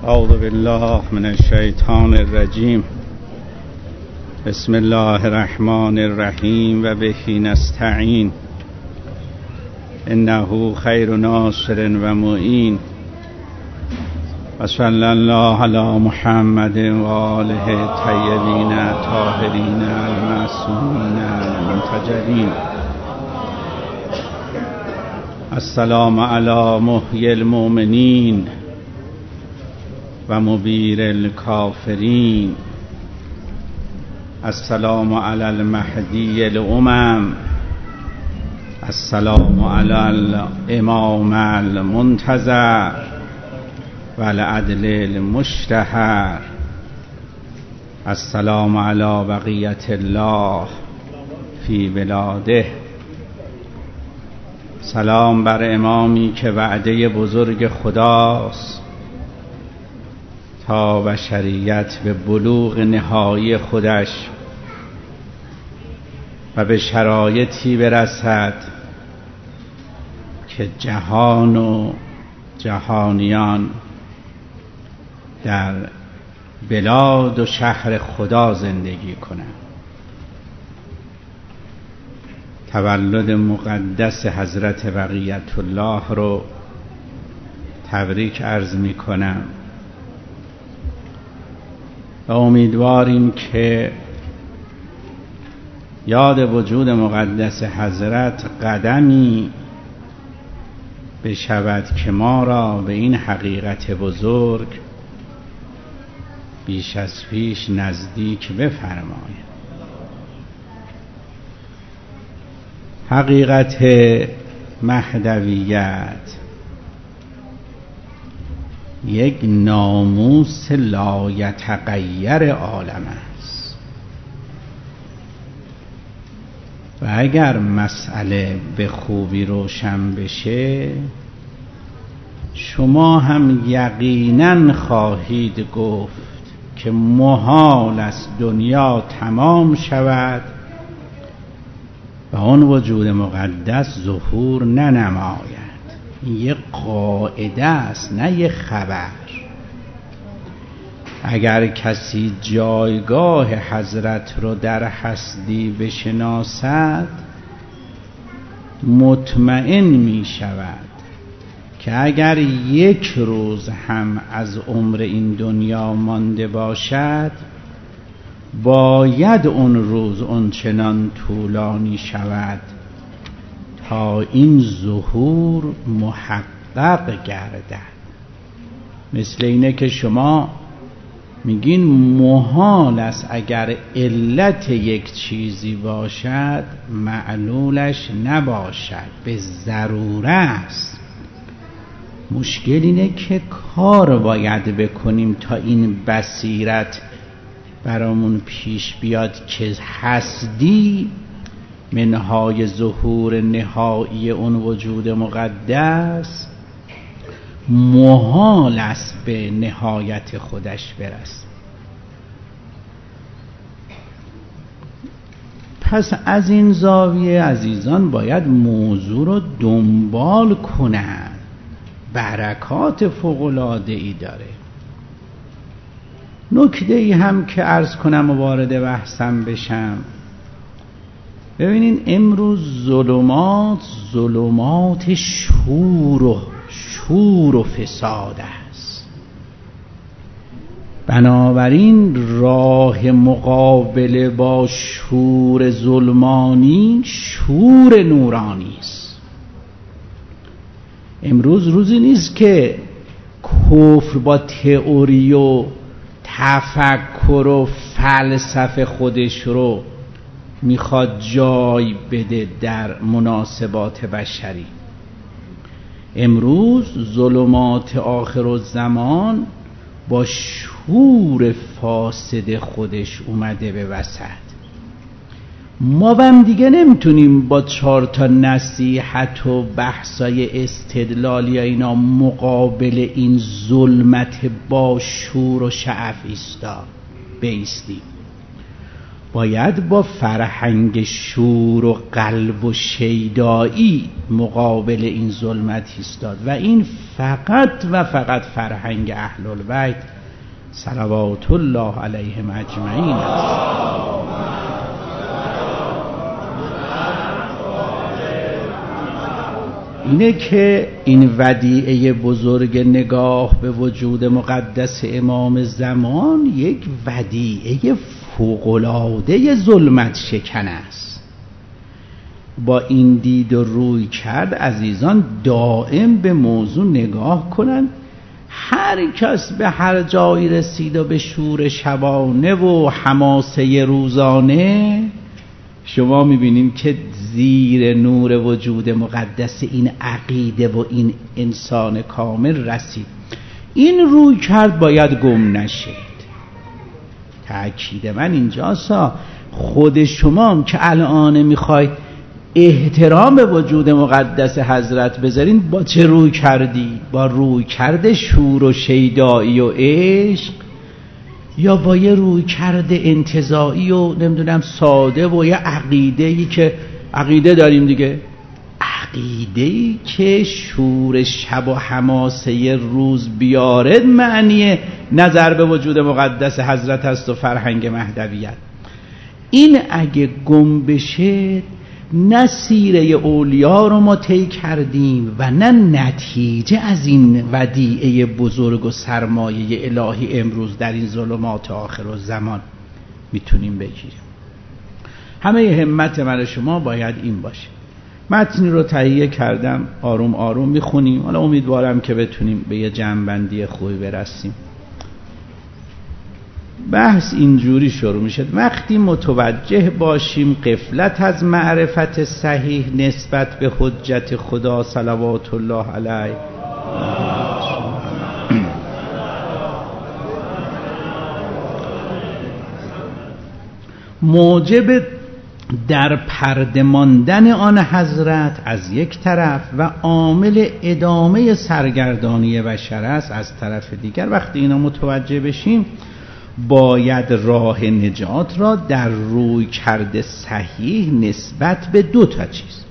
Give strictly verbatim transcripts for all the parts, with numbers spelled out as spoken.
اعوذ بالله من الشیطان الرجیم. بسم الله الرحمن الرحیم و به نستعین. انه خیر ناصر و معین. و صلی الله علی محمد و آله طیبین طاهرین المعصومین المنتجبین. السلام علی محیی المؤمنین و مبیر الکافرین. السلام علی المهدی الامم. السلام علی الامام المنتظر و العدل المشتهر. السلام علی بقیت الله فی بلاده. سلام بر امامی که وعده بزرگ خداست تا بشریت به بلوغ نهایی خودش و به شرایطی برسد که جهان و جهانیان در بلاد و شهر خدا زندگی کنند. تولد مقدس حضرت بقیت الله رو تبریک عرض می کنم و امیدواریم که یاد وجود مقدس حضرت قدمی بشود که ما را به این حقیقت بزرگ بیش از پیش نزدیک بفرماید. حقیقت مهدویت یک ناموس لایتغیر عالم است و اگر مسئله به خوبی روشن بشه شما هم یقینا خواهید گفت که محال است دنیا تمام شود و آن وجود مقدس ظهور ننماید. این یک قاعده است نه یک خبر. اگر کسی جایگاه حضرت رو در هستی بشناسد مطمئن می شود که اگر یک روز هم از عمر این دنیا مانده باشد باید اون روز اونچنان طولانی شود تا این ظهور محقق گردد. مثل اینه که شما میگین محال است اگر علت یک چیزی باشد معلولش نباشد، به ضروره است. مشکل اینه که کار باید بکنیم تا این بصیرت برامون پیش بیاد که هستی منهای ظهور نهایی اون وجود مقدس محال است به نهایت خودش برسه. پس از این زاویه عزیزان باید موضوع رو دنبال کنن. برکات فوق‌العاده‌ای داره. نکته ای هم که عرض کنم و وارد بحثم بشم، ببینین امروز ظلمات ظلمات شور و شور و فساد است. بنابراین راه مقابله با شور ظلمانی شور نورانی است. امروز روزی نیست که کفر با تئوری و تفکر و فلسفه خودش رو میخواد جای بده در مناسبات بشری. امروز ظلمات آخرالزمان با شور فاسد خودش اومده به وسط. ما هم دیگه نمیتونیم با چهار تا نصیحت و بحثای استدلالی یا اینا مقابل این ظلمت با شور و شعف ایستا بیستیم. باید با فرهنگ شور و قلب و شیدایی مقابل این ظلمت ایستاد و این فقط و فقط فرهنگ اهل البیت صلوات الله علیهم اجمعین است. اینه که این ودیعه بزرگ نگاه به وجود مقدس امام زمان یک ودیعه فوق‌العاده ظلمت شکن است. با این دید و روی کرد عزیزان دائم به موضوع نگاه کنند. هر کس به هر جایی رسید و به شور شبانه و حماسه روزانه، شما میبینید که زیر نور وجود مقدس این عقیده و این انسان کامل رسید. این روی کرد باید گم نشد. تأکید من اینجاست، خود شما که الان میخواید احترام به وجود مقدس حضرت بذارین، با چه روی کردی؟ با روی کرده شور و شیدایی و عشق، یا با یه روی کرده انتزاعی و نمیدونم ساده و یه عقیده‌ای که عقیده داریم دیگه، عقیده‌ای که شور شب و حماسه روز بیارد معنی نظر به وجود مقدس حضرت است و فرهنگ مهدویت. این اگه گم بشه نه سیره اولیا رو ما طی کردیم و نه نتیجه از این ودیعه بزرگ و سرمایه الهی امروز در این ظلمات آخر و زمان میتونیم بگیریم. همه همت من شما باید این باشه. متنی رو تهیه کردم، آروم آروم میخونیم. حالا امیدوارم که بتونیم به یه جمع‌بندی خوبی برسیم. بحث اینجوری شروع میشه: وقتی متوجه باشیم غفلت از معرفت صحیح نسبت به حجت خدا صلوات الله علیه موجب در پرده ماندن آن حضرت از یک طرف و عامل ادامه سرگردانی بشر است از طرف دیگر، وقتی اینا متوجه بشیم باید راه نجات را در روی کرده صحیح نسبت به دو تا چیز: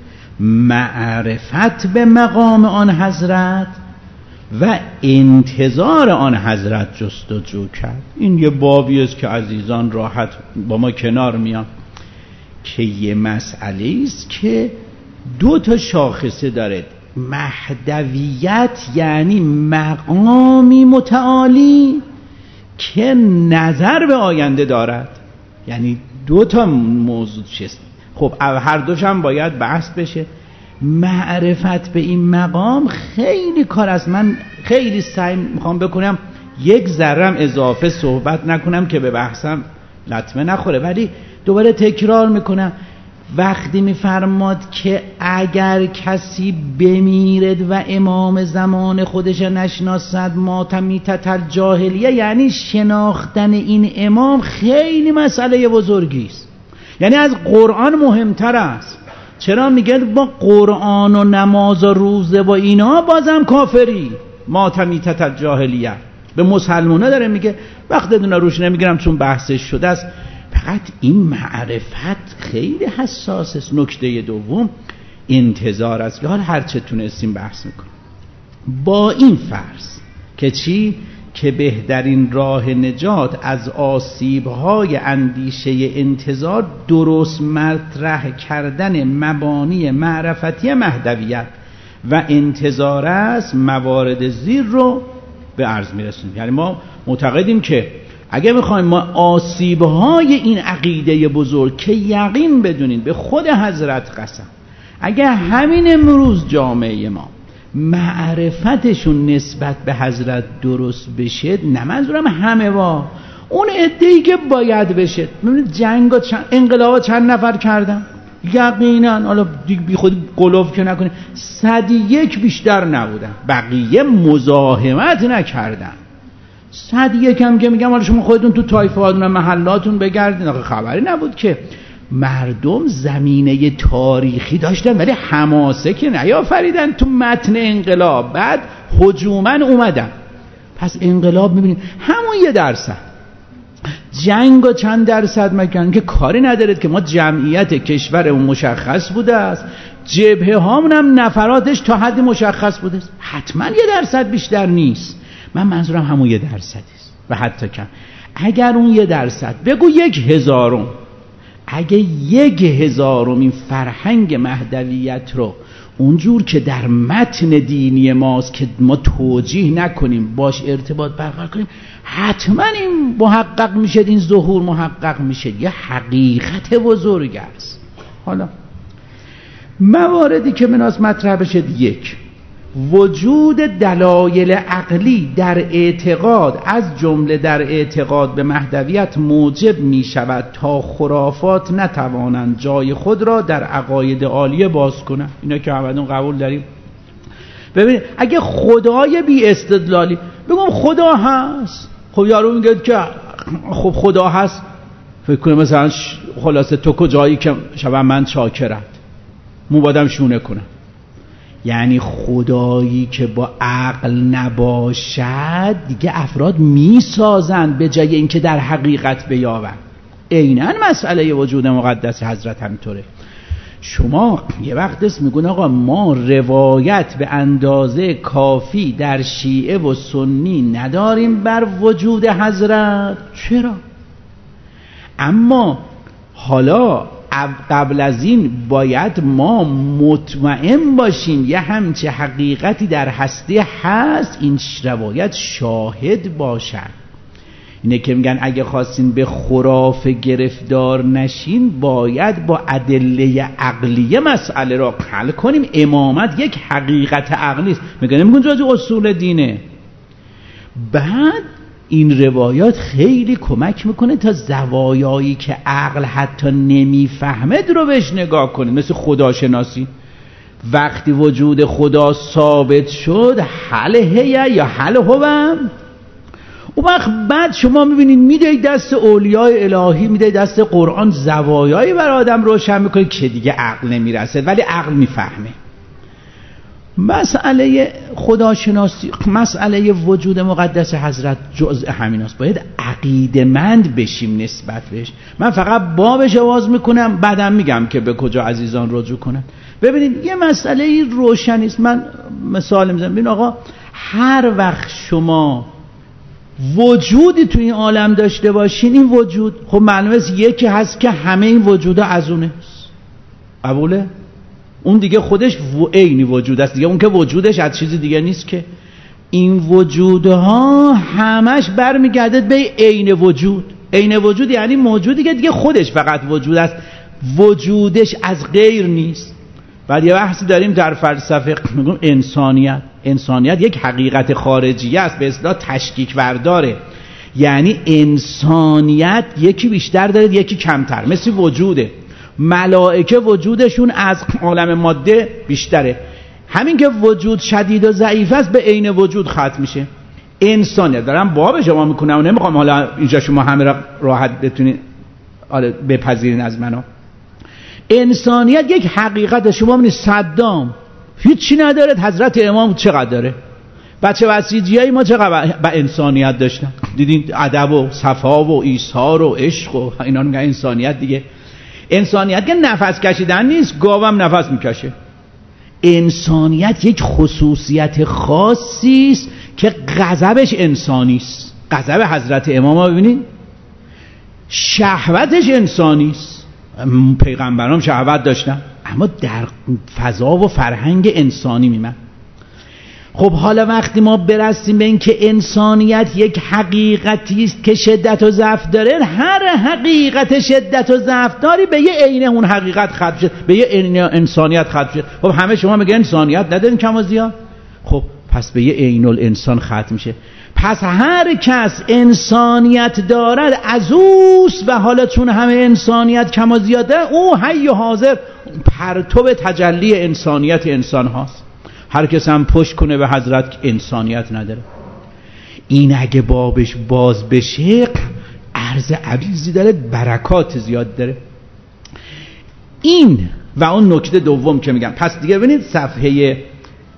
معرفت به مقام آن حضرت و انتظار آن حضرت جستجو کرد. این یه بابی است که عزیزان راحت با ما کنار میان، که یه مسئله است که دو تا شاخصه داره: مهدویت یعنی مقامی متعالی که نظر به آینده دارد، یعنی دو تا موضوع چیست. خب هر دوش هم باید بحث بشه. معرفت به این مقام خیلی کار است. من خیلی سعی میخوام بکنم یک ذرم اضافه صحبت نکنم که به بحثم لطمه نخوره، ولی دوباره تکرار میکنم. وقتی میفرماد که اگر کسی بمیرد و امام زمان خودش نشناسد ماتمیتت الجاهلیه، یعنی شناختن این امام خیلی مسئله بزرگی است، یعنی از قرآن مهمتر است. چرا میگه با قرآن و نماز و روزه و اینا بازم کافری؟ ماتمیتت الجاهلیه به مسلمان‌ها داره میگه. وقتتون روش نمیگیرم چون بحثش شده است. فقط این معرفت خیلی حساس است. نکته دوم انتظار است که حالا هر چه تونستیم بحث میکنیم. با این فرض که چی؟ که بهترین راه نجات از آسیب‌های اندیشه انتظار درست مطرح کردن مبانی معرفتی مهدویت و انتظار است، موارد زیر رو به عرض میرسونیم. یعنی ما معتقدیم که اگه میخوایم ما آسیب‌های این عقیده بزرگ که یقین بدونین به خود حضرت قسم، اگه همین امروز جامعه ما معرفتشون نسبت به حضرت درست بشه، نه منظورم همه با اون عده‌ای که باید بشه. جنگ و چند انقلاب چند نفر کردن؟ یقینا حالا بی خود قلوف که نکنه صد یک بیشتر نبودن، بقیه مزاحمت نکردن. صد یکم که میگم حالا شما خودتون تو طایفه هاتون محلاتون بگردین، آخه خبری نبود که مردم زمینه تاریخی داشتن ولی حماسه که نیافریدن تو متن انقلاب، بعد هجومن اومدن. پس انقلاب میبینید همون یه درصد جنگ چند درصد مکن که کاری ندارید که ما جمعیت کشورمون مشخص بوده است، جبهه هامون هم نفراتش تا حد مشخص بوده است، حتما یه درصد بیشتر نیست. من منظورم همون یه درصد است و حتی کم. اگر اون یه درصد بگو یک هزارم، اگه یک هزارم این فرهنگ مهدویت رو اونجور که در متن دینی ماست که ما توجیه نکنیم باش ارتباط برقرار کنیم، حتما این محقق میشه، این ظهور محقق میشه، یه حقیقت بزرگ است. حالا مواردی که مناس مطرح بشه: یک، وجود دلایل عقلی در اعتقاد از جمله در اعتقاد به مهدویت موجب می شود تا خرافات نتوانند جای خود را در عقاید عالیه باز کنند. اینا که هممون قبول داریم. ببینید اگه خدای بی استدلالی بگم خدا هست، خب یارو میگه که خب خدا هست، فکر کنه مثلا خلاصه تو کجایی که شبه من چاکرم مبادم شونه کنم. یعنی خدایی که با عقل نباشد دیگه افراد میسازند به جای اینکه در حقیقت بیابند. عیناً مسئله وجود مقدس حضرت همینطوره. شما یه وقت است میگون آقا ما روایت به اندازه کافی در شیعه و سنی نداریم بر وجود حضرت. چرا؟ اما حالا قبل از این باید ما مطمئن باشیم یه همچه حقیقتی در هستی هست، این روایت شاهد باشد. اینه که میگن اگه خواستین به خرافه گرفتار نشین باید با ادله عقلیه مسئله را حل کنیم. امامت یک حقیقت عقلی است، میگن نمیگن جز اصول دینه. بعد این روایات خیلی کمک میکنه تا زوایایی که عقل حتی نمیفهمد رو بهش نگاه کنید. مثل خداشناسی، وقتی وجود خدا ثابت شد حل هیه یا حل هوم، اون وقت بعد شما میبینید میده دست اولیای الهی، میده دست قرآن، زوایایی بر آدم روشن میکنه که دیگه عقل نمیرسه ولی عقل میفهمه. مسئله خداشناسی، مسئله وجود مقدس حضرت جزء همین است. باید عقیده‌مند بشیم نسبت بهش. من فقط بابش آواز میکنم بعدم میگم که به کجا عزیزان رجوع کنن. ببینید یه مسئله روشنی است. من مثال میزنم. ببین آقا، هر وقت شما وجودی تو این عالم داشته باشین، این وجود خب معلومه یکی هست که همه این وجودا از اونه است. قبوله؟ اون دیگه خودش عینی وجود است دیگه، اون که وجودش از چیزی دیگه نیست که. این وجودها همش برمیگرده به عین وجود. عین وجود یعنی موجودی که دیگه خودش فقط وجود است، وجودش از غیر نیست. بعد یه بحثی داریم در فلسفه میگم انسانیت. انسانیت یک حقیقت خارجی است، به اصطلاح تشکیک ورداره. یعنی انسانیت یکی بیشتر داره یکی کمتر، مثل وجوده. ملائکه وجودشون از عالم ماده بیشتره، همین که وجود شدید و ضعیف است به عین وجود ختم میشه. انسانیت دارم باب شما میکنم و نمیخوام حالا اینجا شما همه را راحت بتونید بپذیرین از منو. انسانیت یک حقیقت. شما ببینید صدام هیچی نداره، حضرت امام چقدر داره. بچه بسیجیای ما چقدر با انسانیت داشتن، دیدین ادب و صفا و ایثار و عشق و اینا. میگن انسانیت دیگه. انسانیت که نفس کشیدن نیست، گاوم نفس میکشه. انسانیت یک خصوصیت خاصی است که غضبش انسانی است. غضب حضرت امام ببینید شهوتش انسانی است. پیغمبران شهوت داشتن اما در فضا و فرهنگ انسانی میمن. خب حالا وقتی ما برسیم به این که انسانیت یک حقیقتی است که شدت و ضعف داره، هر حقیقت شدت و ضعف داری به یه عین اون حقیقت ختم شد، به یه عین انسانیت ختم شد. خب همه شما میگن انسانیت ندارین کم و زیاد، خب پس به یه عین الانسان ختم میشه. پس هر کس انسانیت دارد از اوست و حالا چون همه انسانیت کم و زیاد داره، او حی و حاضر پرتو تجلی انسانیت انسان هاست. هر کس هم پشت کنه به حضرت انسانیت نداره. این اگه بابش باز بشه عرض عریضی داره، برکات زیاد داره. این و اون نکته دوم که میگم. پس دیگه ببینید صفحه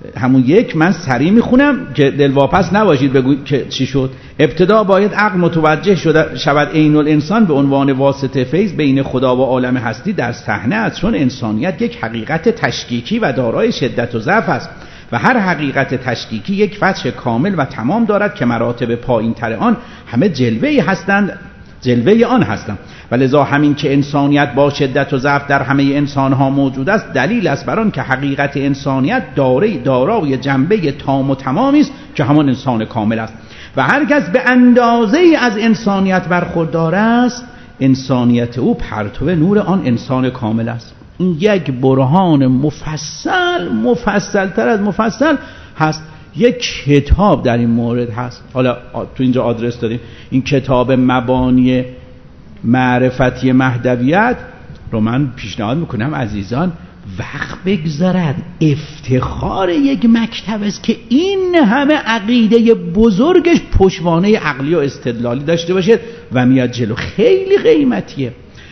همون یک من سریع میخونم که دلواپس نباشید بگوید که چی شد. ابتدا باید عقل متوجه شده شود عین الانسان به عنوان واسطه فیض بین خدا و عالم هستی در صحنه است، چون انسانیت یک حقیقت تشکیکی و دارای شدت و ضعف است و هر حقیقت تشکیکی یک وجه کامل و تمام دارد که مراتب پایین تر آن همه جلوه‌ای هستند جلوه آن هستند و لذا همین که انسانیت با شدت و ضعف در همه انسانها موجود است دلیل است بر آن که حقیقت انسانیت دارای دارای جنبه تام و تمامی است که همان انسان کامل است و هر کس به اندازه از انسانیت برخوردار است انسانیت او پرتو نور آن انسان کامل است. این یک برهان مفصل مفصل تر از مفصل هست. یک کتاب در این مورد هست، حالا تو اینجا آدرس داریم، این کتاب مبانی معرفتی مهدویت رو من پیشنهاد میکنم عزیزان وقت بگذارد. افتخار یک مکتب است که این همه عقیده بزرگش پشتوانه عقلی و استدلالی داشته باشه و میاد جلو. خیلی قیمتیه.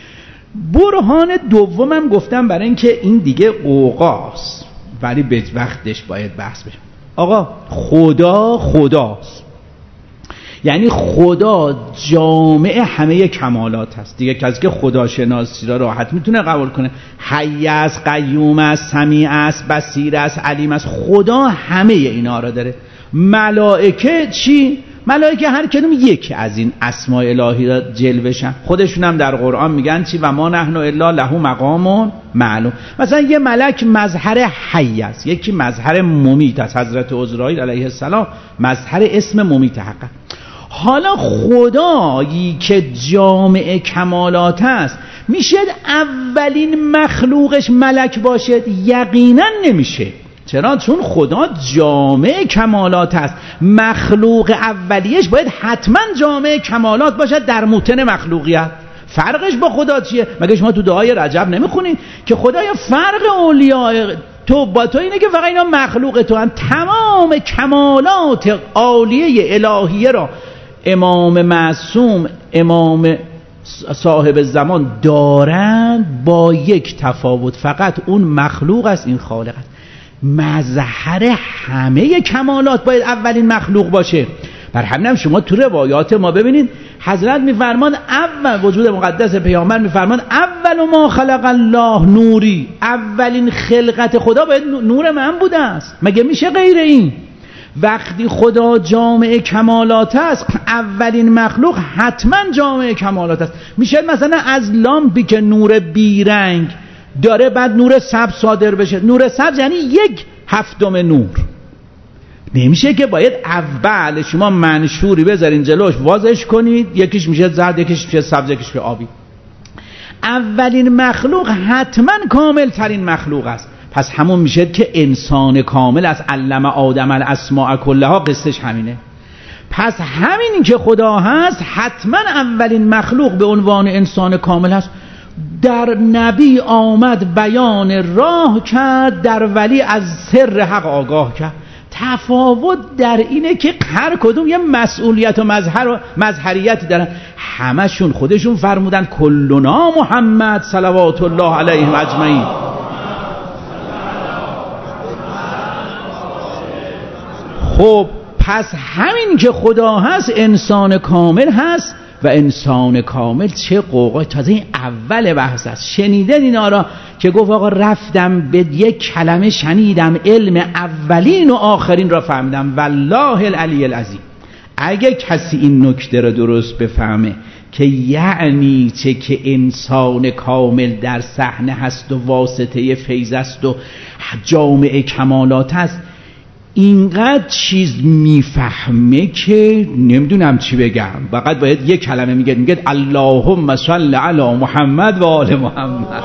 برهان دومم گفتم برای اینکه این دیگه قوقاست ولی به وقتش باید بحث بشه. آقا خدا خداست، یعنی خدا جامع همه کمالات هست دیگه. کسی که خداشناسی را راحت میتونه قبول کنه. حی است، قیوم است، سمیع است، بصیر است، علیم است. خدا همه اینا را داره. ملائکه چی؟ ملائکه هر کدوم یک از این اسماء الهی را جلوه‌شن. خودشون هم در قرآن میگن چی؟ و ما نحن الا له مقام معلوم. مثلا یه ملک مظهر حی است، یکی مظهر ممیت است. حضرت عزرائیل علیه السلام مظهر اسم ممیت حق. حالا خدایی که جامع کمالات است میشه اولین مخلوقش ملک باشد؟ یقینا نمیشه. چرا؟ چون خدا جامع کمالات است. مخلوق اولیش باید حتما جامع کمالات باشد در موطن مخلوقیت. فرقش با خدا چیه؟ مگه شما تو دعای رجب نمیخونید که خدایا فرق اولیاء تو با تو اینه که فقط اینا مخلوق تو هم، تمام کمالات عالیه الهیه را امام معصوم، امام صاحب زمان دارند با یک تفاوت، فقط اون مخلوق است، این خالق است. مظهر همه کمالات باید اولین مخلوق باشه. بر همین هم شما تو روایات ما ببینید حضرت میفرمان اول وجود مقدس پیامبر میفرمان اول ما خلق الله نوری، اولین خلقت خدا باید نور من بوده است. مگه میشه غیر این؟ وقتی خدا جامع کمالات است اولین مخلوق حتما جامع کمالات است. میشه مثلا از لامپی که نور بیرنگ داره بعد نور سبز صادر بشه. نور سبز یعنی یک هفتم نور. نمیشه که باید اول شما منشوری بذارین جلوش وازش کنید، یکیش میشه زرد، یکیش میشه سبز، یکیش میشه آبی. اولین مخلوق حتما کامل ترین مخلوق است. پس همون میشه که انسان کامل است. علم آدم الاسماء کلها، قصهش همینه. پس همین که خدا هست حتما اولین مخلوق به عنوان انسان کامل هست. در نبی آمد بیان راه کرد، در ولی از سر حق آگاه کرد. تفاوت در اینه که هر کدوم یه مسئولیت و مظهر و مظهریتی دارن. همشون خودشون فرمودن کلنا محمد صلوات الله علیه اجمعین. خب پس همین که خدا هست انسان کامل هست و انسان کامل چه قوقای. تازه این اول بحث است. شنیدن اینا را که گفت آقا رفتم به یک کلمه شنیدم علم اولین و آخرین را فهمیدم والله العلی العظیم. اگه کسی این نکته را درست بفهمه که یعنی چه که انسان کامل در صحنه هست و واسطه فیض است و جامع کمالات است، اینقدر چیز میفهمه که نمیدونم چی بگم. فقط باید یک کلمه میگه میگه اللهم صل علی محمد و آل محمد.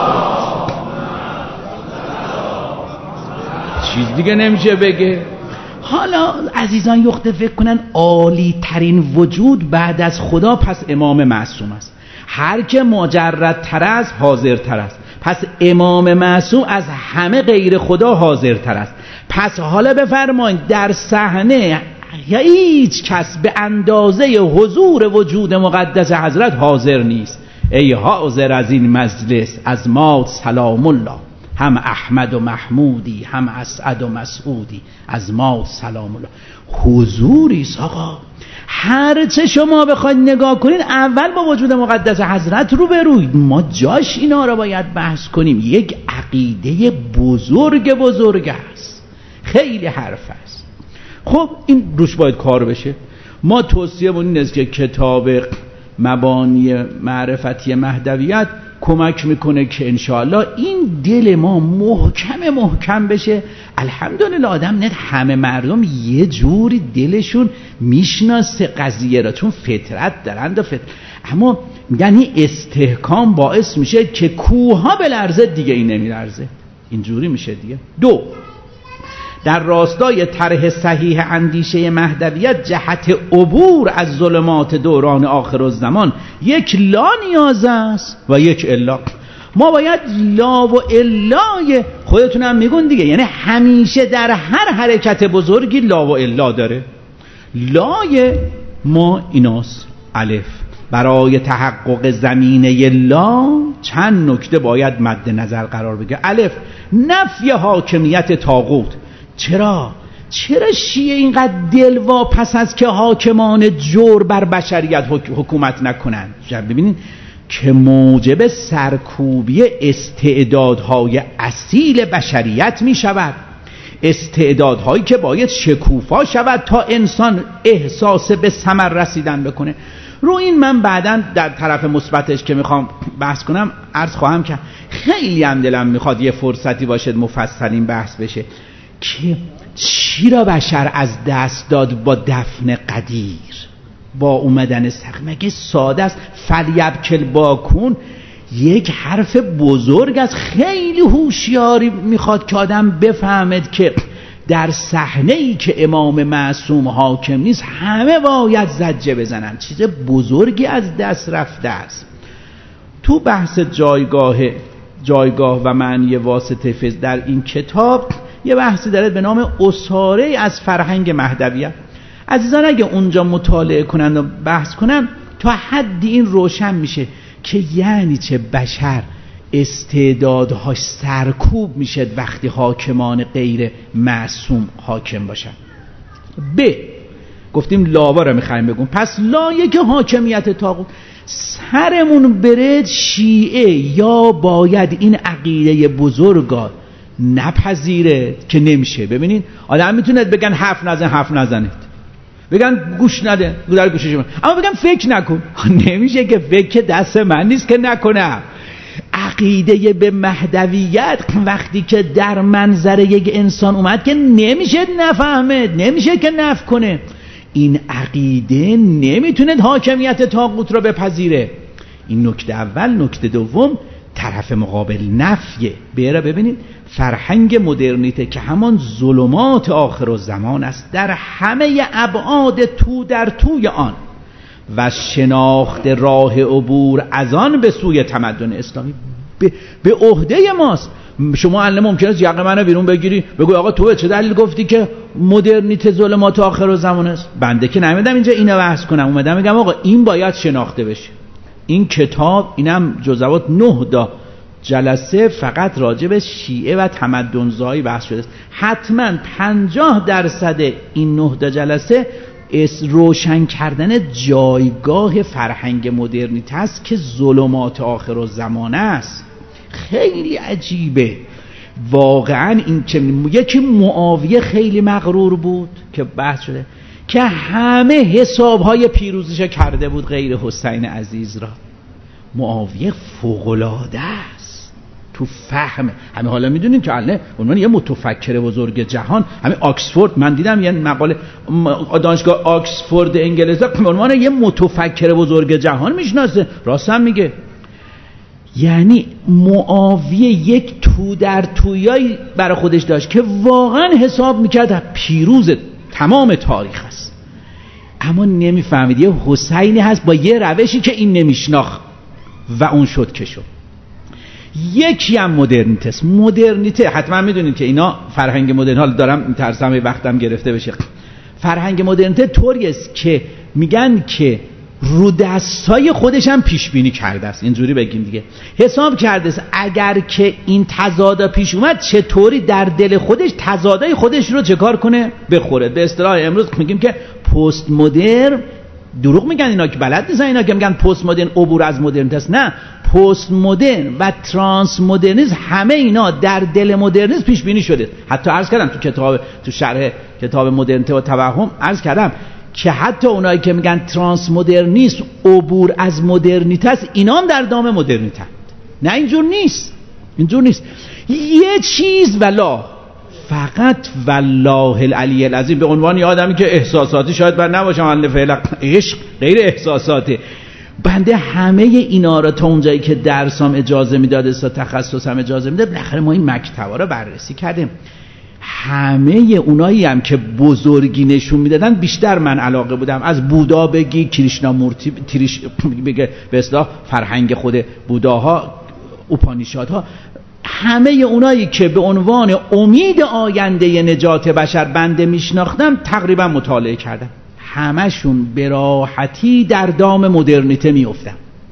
چیز دیگه نمیشه بگه. حالا عزیزان یخته فکر کنن عالی ترین وجود بعد از خدا پس امام معصوم است. هر که مجرد تر است حاضر تر است. پس امام معصوم از همه غیر خدا حاضر تر است. پس حالا بفرمایید در صحنه هیچ کس به اندازه حضور وجود مقدس حضرت حاضر نیست. ای حاضر از این مجلس از ما سلام الله. هم احمد و محمودی، هم اسعد و مسعودی، از ما سلام الله. حضوری آقا، هر چه شما بخواید نگاه کنین اول با وجود مقدس حضرت رو بروید. ما جاش اینا رو باید بحث کنیم. یک عقیده بزرگ بزرگ است، خیلی حرف است. خب این روش باید کار بشه. ما توصیه مون این است که کتاب مبانی معرفتی مهدویت کمک میکنه که انشاءالله این دل ما محکم محکم بشه. الحمدلله آدم نه همه مردم یه جوری دلشون میشناسه قضیه را، چون فطرت دارند و فطرت، اما یعنی استحکام باعث میشه که کوها بلرزه، دیگه این نمیلرزه، اینجوری میشه دیگه. دو، در راستای طرح صحیح اندیشه مهدویت جهت عبور از ظلمات دوران آخرالزمان یک لا نیاز است و یک الا. ما باید لا و الای خودتونم میگون دیگه، یعنی همیشه در هر حرکت بزرگی لا و الا داره. لای ما ایناست. الف، برای تحقق زمینه لا چند نکته باید مد نظر قرار بگیره. الف، نفی حاکمیت طاغوت. چرا؟ چرا شیعه اینقدر دلواپس است که حاکمان جور بر بشریت حکومت نکنند؟ ببینید که موجب سرکوبی استعدادهای اصیل بشریت می شود، استعدادهایی که باید شکوفا شود تا انسان احساس به ثمر رسیدن بکنه. رو این من بعداً در طرف مثبتش که میخوام بحث کنم عرض خواهم کرد. خیلی هم دلم میخواد یه فرصتی باشد مفصلین بحث بشه که چی را بشر از دست داد با دفن قدیر، با اومدن سقف. مگه ساده است؟ فلیبکل باکون یک حرف بزرگ است. خیلی هوشیاری میخواد که آدم بفهمد که در صحنه‌ای که امام معصوم حاکم نیست همه باید زجه بزنن. چیز بزرگی از دست رفته است. تو بحث جایگاه جایگاه و معنی واسطه فضل در این کتاب یه بحثی داره به نام اساره از فرهنگ مهدویت. عزیزان اگه اونجا مطالعه کنن و بحث کنن تا حدی این روشن میشه که یعنی چه بشر استعدادهاش سرکوب میشه وقتی حاکمان غیر معصوم حاکم باشن. ب، گفتیم لاوا رو میخوایم بگیم. پس لایه که حاکمیت طاغوت سرمون برد شیعه یا باید این عقیده بزرگا نپذیره که نمیشه. ببینین آدم میتونه بگن حرف نزن حرف نزنید، بگن گوش نده در گوشش من، اما بگن فکر نکن. نمیشه که فکر دست من نیست که نکنم. عقیده به مهدویت وقتی که در منظر یک انسان اومد که نمیشه نفهمه، نمیشه که نف کنه. این عقیده نمیتونه حاکمیت طاغوت رو بپذیره. این نکته اول. نکته دوم طرف مقابل نفیه. بیاره ببینید فرهنگ مدرنیته که همان ظلمات آخرالزمان است در همه ابعاد تو در توی آن و شناخت راه عبور از آن به سوی تمدن اسلامی به, به عهده ماست. شما الان ممکنه از یقه منو بیرون بگیری بگو آقا تو به چه دلیل گفتی که مدرنیته ظلمات آخرالزمان است؟ بنده که نمیدم اینجا اینو بحث کنم، اومدم میگم آقا این باید شناخته بشه. این کتاب اینم جزوات نه دا جلسه فقط راجع به شیعه و تمدن‌زایی بحث شده است. حتما پنجاه درصد این نه دا جلسه اس روشن کردن جایگاه فرهنگ مدرنیته است که ظلمات آخرالزمان است. خیلی عجیبه واقعا. این که یکی معاویه خیلی مغرور بود که بحث شده که همه حسابهای پیروزیش کرده بود غیر حسین عزیز را. معاویه فوق‌العاده است تو فهم. همه حالا میدونیم که الان عنوان یه متفکر بزرگ جهان، همین آکسفورد، من دیدم یه مقاله دانشگاه آکسفورد انگلیس به عنوان یه متفکر بزرگ جهان میشناسه. راست هم میگه. یعنی معاویه یک تو در تویایی برای خودش داشت که واقعا حساب میکرد پیروز تمام تاریخ است، اما نمیفهمید یه حسینی هست با یه روشی که این نمیشناخت و اون شد که شد. یکی هم مدرنیته است. مدرنیته حتما میدونید که اینا فرهنگ مدرن، حال دارم میترسم وقتم گرفته بشه. فرهنگ مدرنیته طوری است که میگن که رو دستای خودش هم پیش بینی کرده است، اینجوری بگیم دیگه، حساب کرده است اگر که این تضاد پیش اومد چطوری در دل خودش تضادای خودش رو چه کار کنه بخوره. به اصطلاح امروز میگیم که پست مدرن، دروغ میگن اینا که بلد نیستن، اینا که میگن پست مدرن عبور از مدرنیته است، نه، پست مدرن و ترانس مدرنیسم همه اینا در دل مدرنیسم پیش بینی شده. حتی عرض کردم تو کتاب، تو شرح کتاب مدرنیته و توهم عرض کردم که حتی اونایی که میگن ترانس مدرنیسم عبور از مدرنیته است، اینا هم در دام مدرنیته. نه اینجور نیست، اینجور نیست. یه چیز ولا فقط والله العلی العظیم، به عنوان یه آدمی که احساساتی شاید بر نباشم، ولی فعلا عشق غیر احساساته، بنده همه اینا رو تا اونجایی که درسام اجازه میداده، تا تخصصم اجازه میده، بالاخره ما این مکتبا رو بررسی کردیم. همه اونایی هم که بزرگی نشون میدادن بیشتر من علاقه بودم، از بودا بگی، کریشنامورتی، تریش بگه، به اصطلاح فرهنگ خود بوداها، اوپانیشادها، همه اونایی که به عنوان امید آینده نجات بشر بنده میشناختم تقریبا مطالعه کردم. همشون به راحتی در دام مدرنیته میافتن.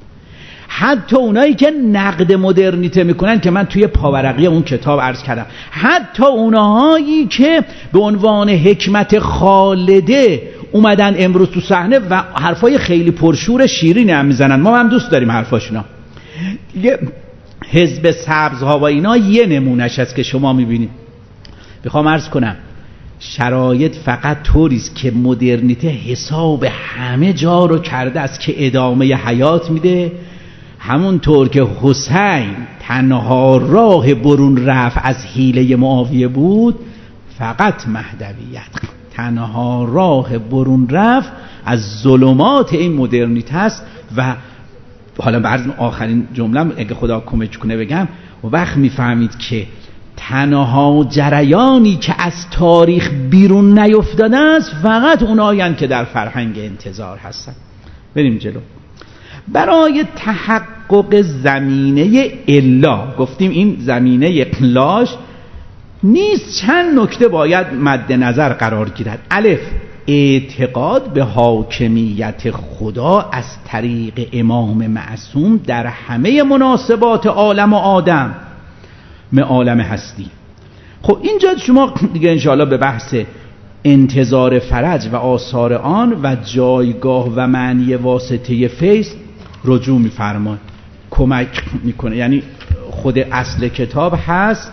حتی اونایی که نقد مدرنیته میکنن که من توی پاورقی اون کتاب عرض کردم، حتی اونایی که به عنوان حکمت خالده اومدن امروز تو صحنه و حرفای خیلی پرشور شیرین هم میزنن، ما هم دوست داریم حرفاشونا دیگه. حزب سبزها و اینا یه نمونش است که شما میبینید. بخوام عرض کنم شرایط فقط طوریست که مدرنیته حساب همه جا رو کرده است که ادامه حیات میده، همونطور که حسین تنها راه برون رفت از حیله معاویه بود، فقط مهدویت تنها راه برون رفت از ظلمات این مدرنیته است. و حالا بعد آخرین جمله اگه خدا کمک کنه بگم، و وقت میفهمید که تنها جریانی که از تاریخ بیرون نیفتاده است فقط اونایند که در فرهنگ انتظار هستن. بریم جلو. برای تحقق زمینه الا، گفتیم این زمینه اقلاش نیست، چند نکته باید مد نظر قرار گیرد. الف، اعتقاد به حاکمیت خدا از طریق امام معصوم در همه مناسبات عالم و آدم، عالم هستی. خب اینجا شما دیگه انشاءالله به بحث انتظار فرج و آثار آن و جایگاه و معنی واسطه فیض رجوع می‌فرماید، کمک میکنه. یعنی خود اصل کتاب هست،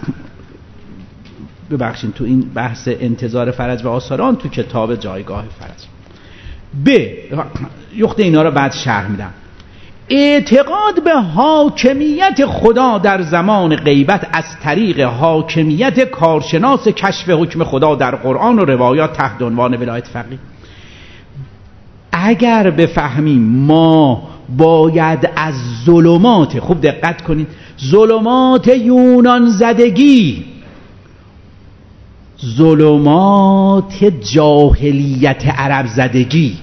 ببخشید تو این بحث انتظار فرج و آثار آن تو کتاب جایگاه فرج. ب، یخته اینا رو بعد شرح میدم. اعتقاد به حاکمیت خدا در زمان غیبت از طریق حاکمیت کارشناس کشف حکم خدا در قرآن و روایات تحت عنوان ولایت فقیه. اگر بفهمیم ما باید از ظلمات، خوب دقت کنید، ظلمات یونان زدگی، ظلمات جاهلیت عرب زدگی،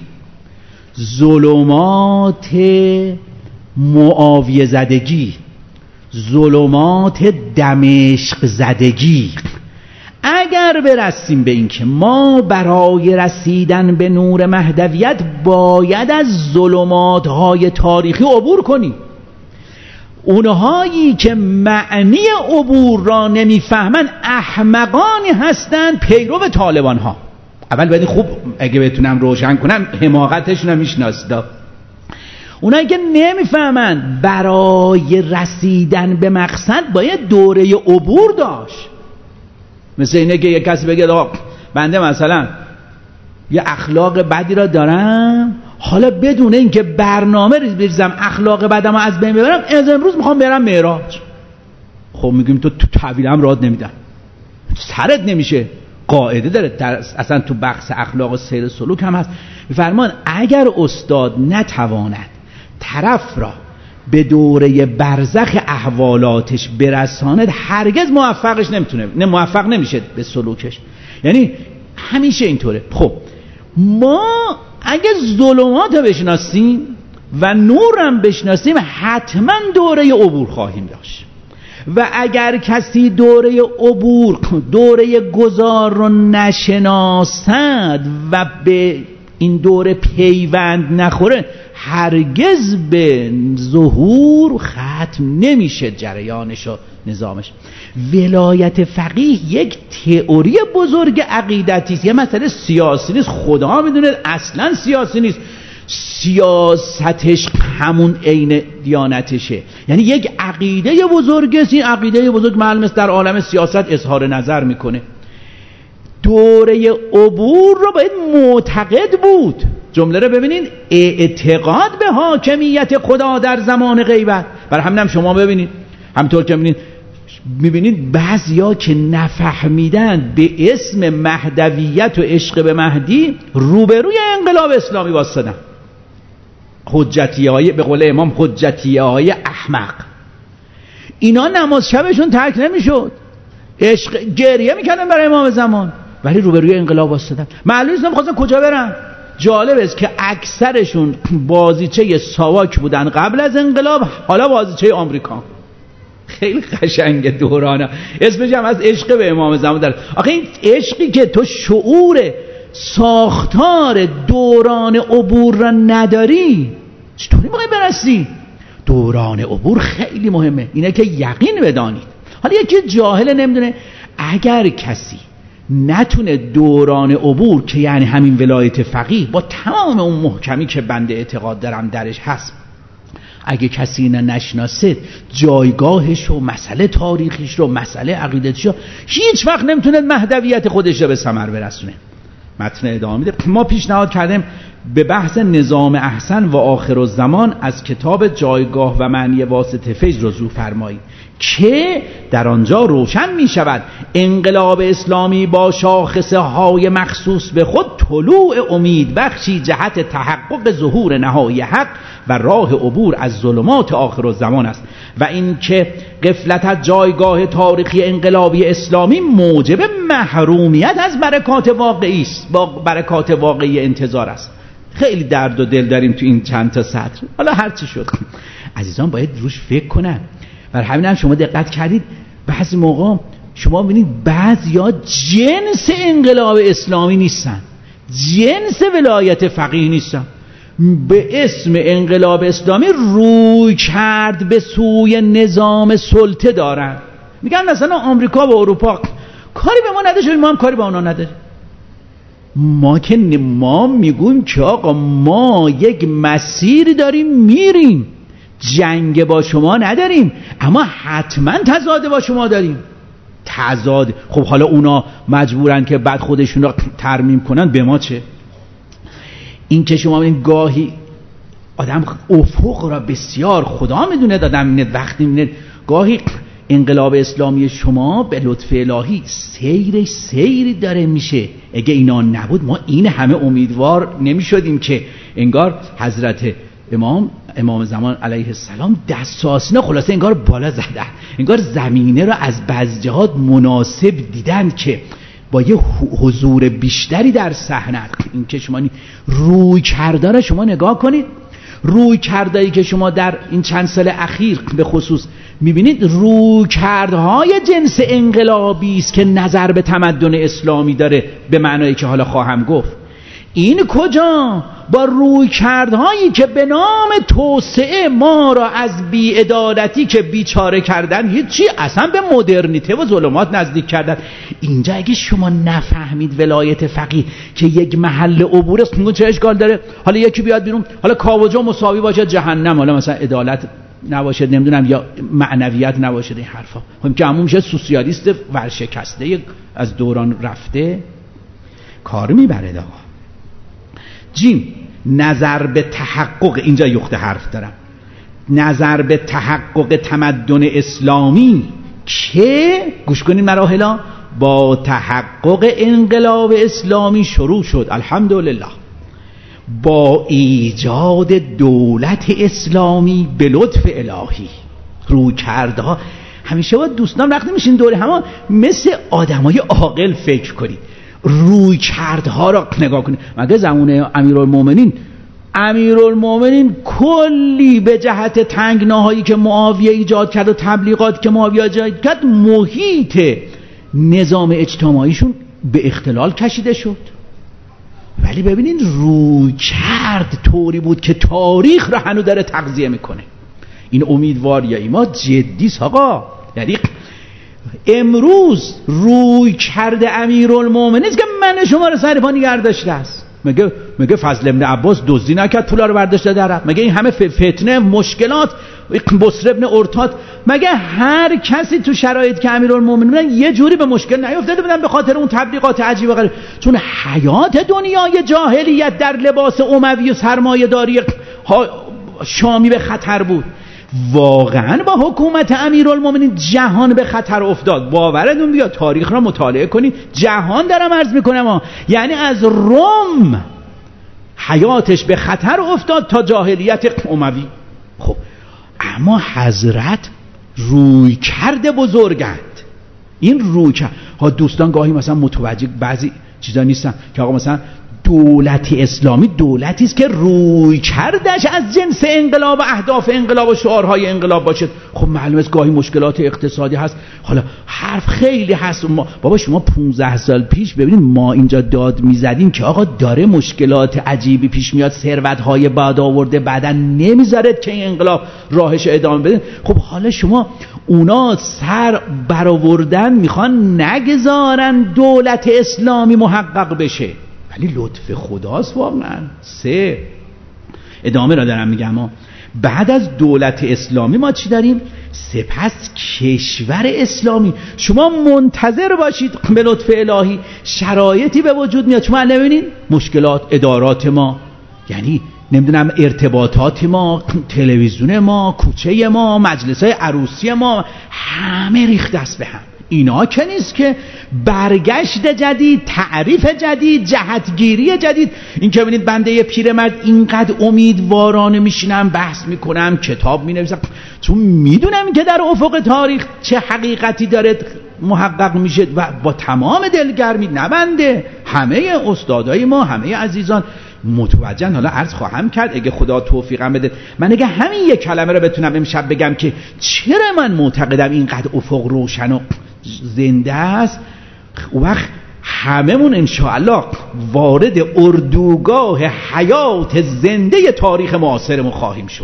ظلمات معاویه زدگی، ظلمات دمشق زدگی، اگر برسیم به این که ما برای رسیدن به نور مهدویت باید از ظلمات های تاریخی عبور کنیم، اونهایی که معنی عبور را نمیفهمن احمقانی هستند، پیرو طالبان ها. اول باید خوب اگه بتونم روشن کنم حماقتشون هم میشناسید. اونایی که نمیفهمن برای رسیدن به مقصد باید دوره عبور داشت. مثل اینه که یک کسی بگه آقا بنده مثلا یه اخلاق بدی را دارم، حالا بدون اینکه برنامه بریزم اخلاق بدم از بین ببرم، از امروز میخوام برم معراج. خب میگیم تو تو طویلم راد نمیدن، سرت نمیشه. قاعده داره اصلا تو بحث اخلاق و سیر سلوک هم هست، میفرمان اگر استاد نتواند طرف را به دوره برزخ احوالاتش برساند هرگز موفقش نمیتونه، نه موفق نمیشه به سلوکش. یعنی همیشه اینطوره. خب ما اگه ظلمات رو بشناسیم و نور هم بشناسیم حتما دوره عبور خواهیم داشت. و اگر کسی دوره عبور، دوره گذار رو نشناسد و به این دوره پیوند نخوره هرگز به ظهور ختم نمیشه جریانش و نظامش. ولایت فقیه یک تئوری بزرگ عقیدتی است، یه مسئله سیاسی نیست. خدا میدونه اصلا سیاسی نیست، سیاستش همون عین دیانتشه، یعنی یک عقیده بزرگ است. این عقیده بزرگ معلوم است در عالم سیاست اظهار نظر میکنه. دوره عبور رو باید معتقد بود. جمله رو ببینید، اعتقاد به حاکمیت خدا در زمان غیبت. برای همین هم شما ببینید، همطور که میبینید میبینید بعضیا که نفهمیدن به اسم مهدویت و عشق به مهدی روبروی انقلاب اسلامی واسطن. حجتیه های به قول امام حجتیه های احمق، اینا نماز شبشون ترک نمیشد، عشق گریه میکردن برای امام زمان، ولی روبروی انقلاب واسطن. معلوم نیست می‌خواستن کجا برن. جالب است که اکثرشون بازیچه ساواک بودن قبل از انقلاب، حالا بازیچه آمریکا. خیلی قشنگه دورانه. اسمش هم از عشق به امام زمان داره. آخه این عشقی که تو شعور ساختار دوران عبور را نداری چطوری میخوای برسی؟ دوران عبور خیلی مهمه، اینه که یقین بدانید. حالا یکی جاهل نمیدونه، اگر کسی نتونه دوران عبور که یعنی همین ولایت فقیه با تمام اون محکمی که بنده اعتقاد دارم درش هست، اگه کسی اینو نشناسه جایگاهش و مسئله تاریخیش رو مسئله عقیدتش رو هیچ وقت نمیتونه مهدویت خودش رو به ثمر برسونه. متن ادامه میده. ما پیشنهاد کردیم به بحث نظام احسن و آخرالزمان از کتاب جایگاه و معنی واسطه فیض رجوع فرمایید که در آنجا روشن می شود انقلاب اسلامی با شاخصه های مخصوص به خود طلوع امید بخشی جهت تحقق ظهور نهایی حق و راه عبور از ظلمات آخرالزمان است و این که غفلت از جایگاه تاریخی انقلابی اسلامی موجب محرومیت از برکات واقعی است، با برکات واقعی انتظار است. خیلی درد و دل داریم تو این چند تا سطر. حالا هر چی شد عزیزان باید روش فکر کنن. بر همین هم شما دقت کردید بعضی موقع شما ببینید بعضیا جنس انقلاب اسلامی نیستن، جنس ولایت فقیه نیستن، به اسم انقلاب اسلامی روی کرد به سوی نظام سلطه دارن. میگن مثلا آمریکا و اروپا کاری به ما نداره، ما هم کاری به اونا نداره. ما که ما میگویم که آقا ما یک مسیری داریم میریم، جنگ با شما نداریم، اما حتما تضاد با شما داریم. تضاد. خب حالا اونا مجبورن که بعد خودشون را ترمیم کنن، به ما چه؟ این که شما ببینید گاهی آدم افق را بسیار خدا میدونه دادم میند وقتی میند گاهی انقلاب اسلامی شما به لطف الهی سیر سیری داره میشه. اگه اینا نبود ما این همه امیدوار نمیشدیم که انگار حضرت امام امام زمان علیه السلام دست آسینا خلاصه انگار بالا زدن، انگار زمینه را از بعض جهات مناسب دیدن که با یه حضور بیشتری در صحنه. این که شما روی کرده را شما نگاه کنید، روی کرده‌ای که شما در این چند سال اخیر به خصوص میبینید روی کردهای جنس انقلابی است که نظر به تمدن اسلامی داره، به معنایی که حالا خواهم گفت. این کجا با روی کردهایی که به نام توسعه ما را از بی‌عدالتی که بیچاره کردن هیچی اصلا به مدرنیته و ظلمات نزدیک کردن. اینجا اگه شما نفهمید ولایت فقیه که یک محل عبور است، میگن چه اشکال داره حالا یکی بیاد بیرون، حالا کاوجا مساوی باشه جهنم، حالا مثلا عدالت نباشه، نمیدونم یا معنویت نباشه، این حرفا خب که عموم میشه سوسیالیست ورشکسته از دوران رفته کار میبره. آقا جیم نظر به تحقق، اینجا یخت حرف دارم، نظر به تحقق تمدن اسلامی که گوش کنین مراحلا با تحقق انقلاب اسلامی شروع شد الحمدلله، با ایجاد دولت اسلامی به لطف الهی. روی کرده ها همیشه باید دوستان وقتی میشین دوره هم مثل آدمای عاقل فکر کنید، روی کردها را نگاه کنید. مگه زمان امیرالمومنین امیرالمومنین کلی به جهت تنگناهایی که معاویه ایجاد کرد و تبلیغات که معاویه ایجاد کرد محیط نظام اجتماعیشون به اختلال کشیده شد. ولی ببینین روی کرد طوری بود که تاریخ رو هنوز داره تغذیه میکنه. این امیدواریای ما جدیست آقا. یعنی امروز روی کرده امیرالمومنین که من شما رو سر پا نگه داشته است. مگه مگه فضل ابن عباس دزدی نکرد پولا رو برداشته در؟ مگه این همه فتنه مشکلات بصر ابن ارتاد، مگه هر کسی تو شرایط که امیرالمومنین یه جوری به مشکل نیفتاده بودن به خاطر اون تبلیغات عجیب و غریب؟ چون حیات دنیای جاهلیت در لباس اموی و سرمایه‌داری شامی به خطر بود. واقعا با حکومت امیرالمومنین جهان به خطر افتاد. باورتون بیاد تاریخ را مطالعه کنید، جهان دارم عرض میکنم ها. یعنی از روم حیاتش به خطر افتاد تا جاهلیت اموی. خب اما حضرت روی کرده بزرگند. این روی کرد ها دوستان گاهی مثلا متوجه بعضی چیزا نیستن که آقا مثلا دولت اسلامی دولتی است که روی کردش از جنس انقلاب و اهداف انقلاب و شعارهای انقلاب باشه. خب معلومه گاهی مشکلات اقتصادی هست. حالا حرف خیلی هست. ما بابا شما پونزده سال پیش ببینید ما اینجا داد میزدیم که آقا داره مشکلات عجیبی پیش میاد، ثروت‌های بعد آورده بعدن نمیذارد که این انقلاب راهش ادامه بده. خب حالا شما اونا سر برآوردن میخوان نگذارن دولت اسلامی محقق بشه، ولی لطف خداست واقعا. سه ادامه را دارم میگم ما بعد از دولت اسلامی ما چی داریم؟ سپس کشور اسلامی. شما منتظر باشید به لطف الهی شرایطی به وجود میاد. شما نبینید مشکلات ادارات ما، یعنی نمیدونم ارتباطات ما، تلویزیون ما، کوچه ما، مجلس‌های عروسی ما، همه ریخت دست به هم. اینا که نیست که برگشت جدید، تعریف جدید، جهتگیری جدید. این که ببینید بنده یه پیرمرد اینقدر امیدوارانه میشینم بحث میکنم کتاب مینویسم چون میدونم که در افق تاریخ چه حقیقتی داره محقق میشه و با تمام دلگرمی نبنده همه استادای ما، همه عزیزان متوجه. حالا عرض خواهم کرد اگه خدا توفیقم بده من اگه همین یک کلمه رو بتونم امشب بگم که چرا من معتقدم اینقدر افق روشن و زنده است، اون وقت هممون انشاءالله وارد اردوگاه حیات زنده تاریخ معاصرمون خواهیم شد.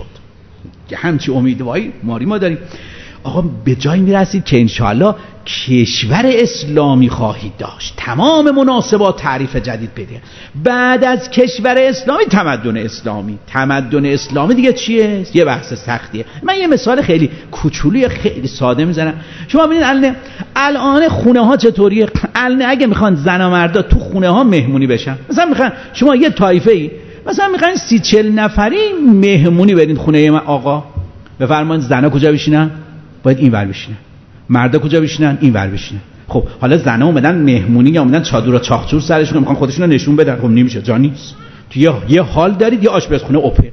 که همچی امیدواری ماری ما داریم. آقا به جایی میرسید که انشاءالله کشور اسلامی خواهید داشت، تمام مناسبات تعریف جدید بده. بعد از کشور اسلامی تمدن اسلامی. تمدن اسلامی دیگه چیه؟ یه بحث سختیه. من یه مثال خیلی کوچولی خیلی ساده میزنم. شما ببینید الان الان خونه ها چطوریه؟ الان اگه میخوان زن و مردا تو خونه ها مهمونی بشن، مثلا میخوان شما یه طایفه ای مثلا میخوان سی چهل نفری مهمونی برین خونه من، آقا بفرمایید زنا کجا بشینن؟ باید این ور بشینن. مردا کجا بشینن؟ این ور بشینن. خب حالا زنا اومدن مهمونی یا اومدن چادر و چاخچور سرشون میخوان خودشون رو نشون بدن. خب نمیشه، جا نیست. تو یه یه حال دارید یه آشپزخونه اوپن.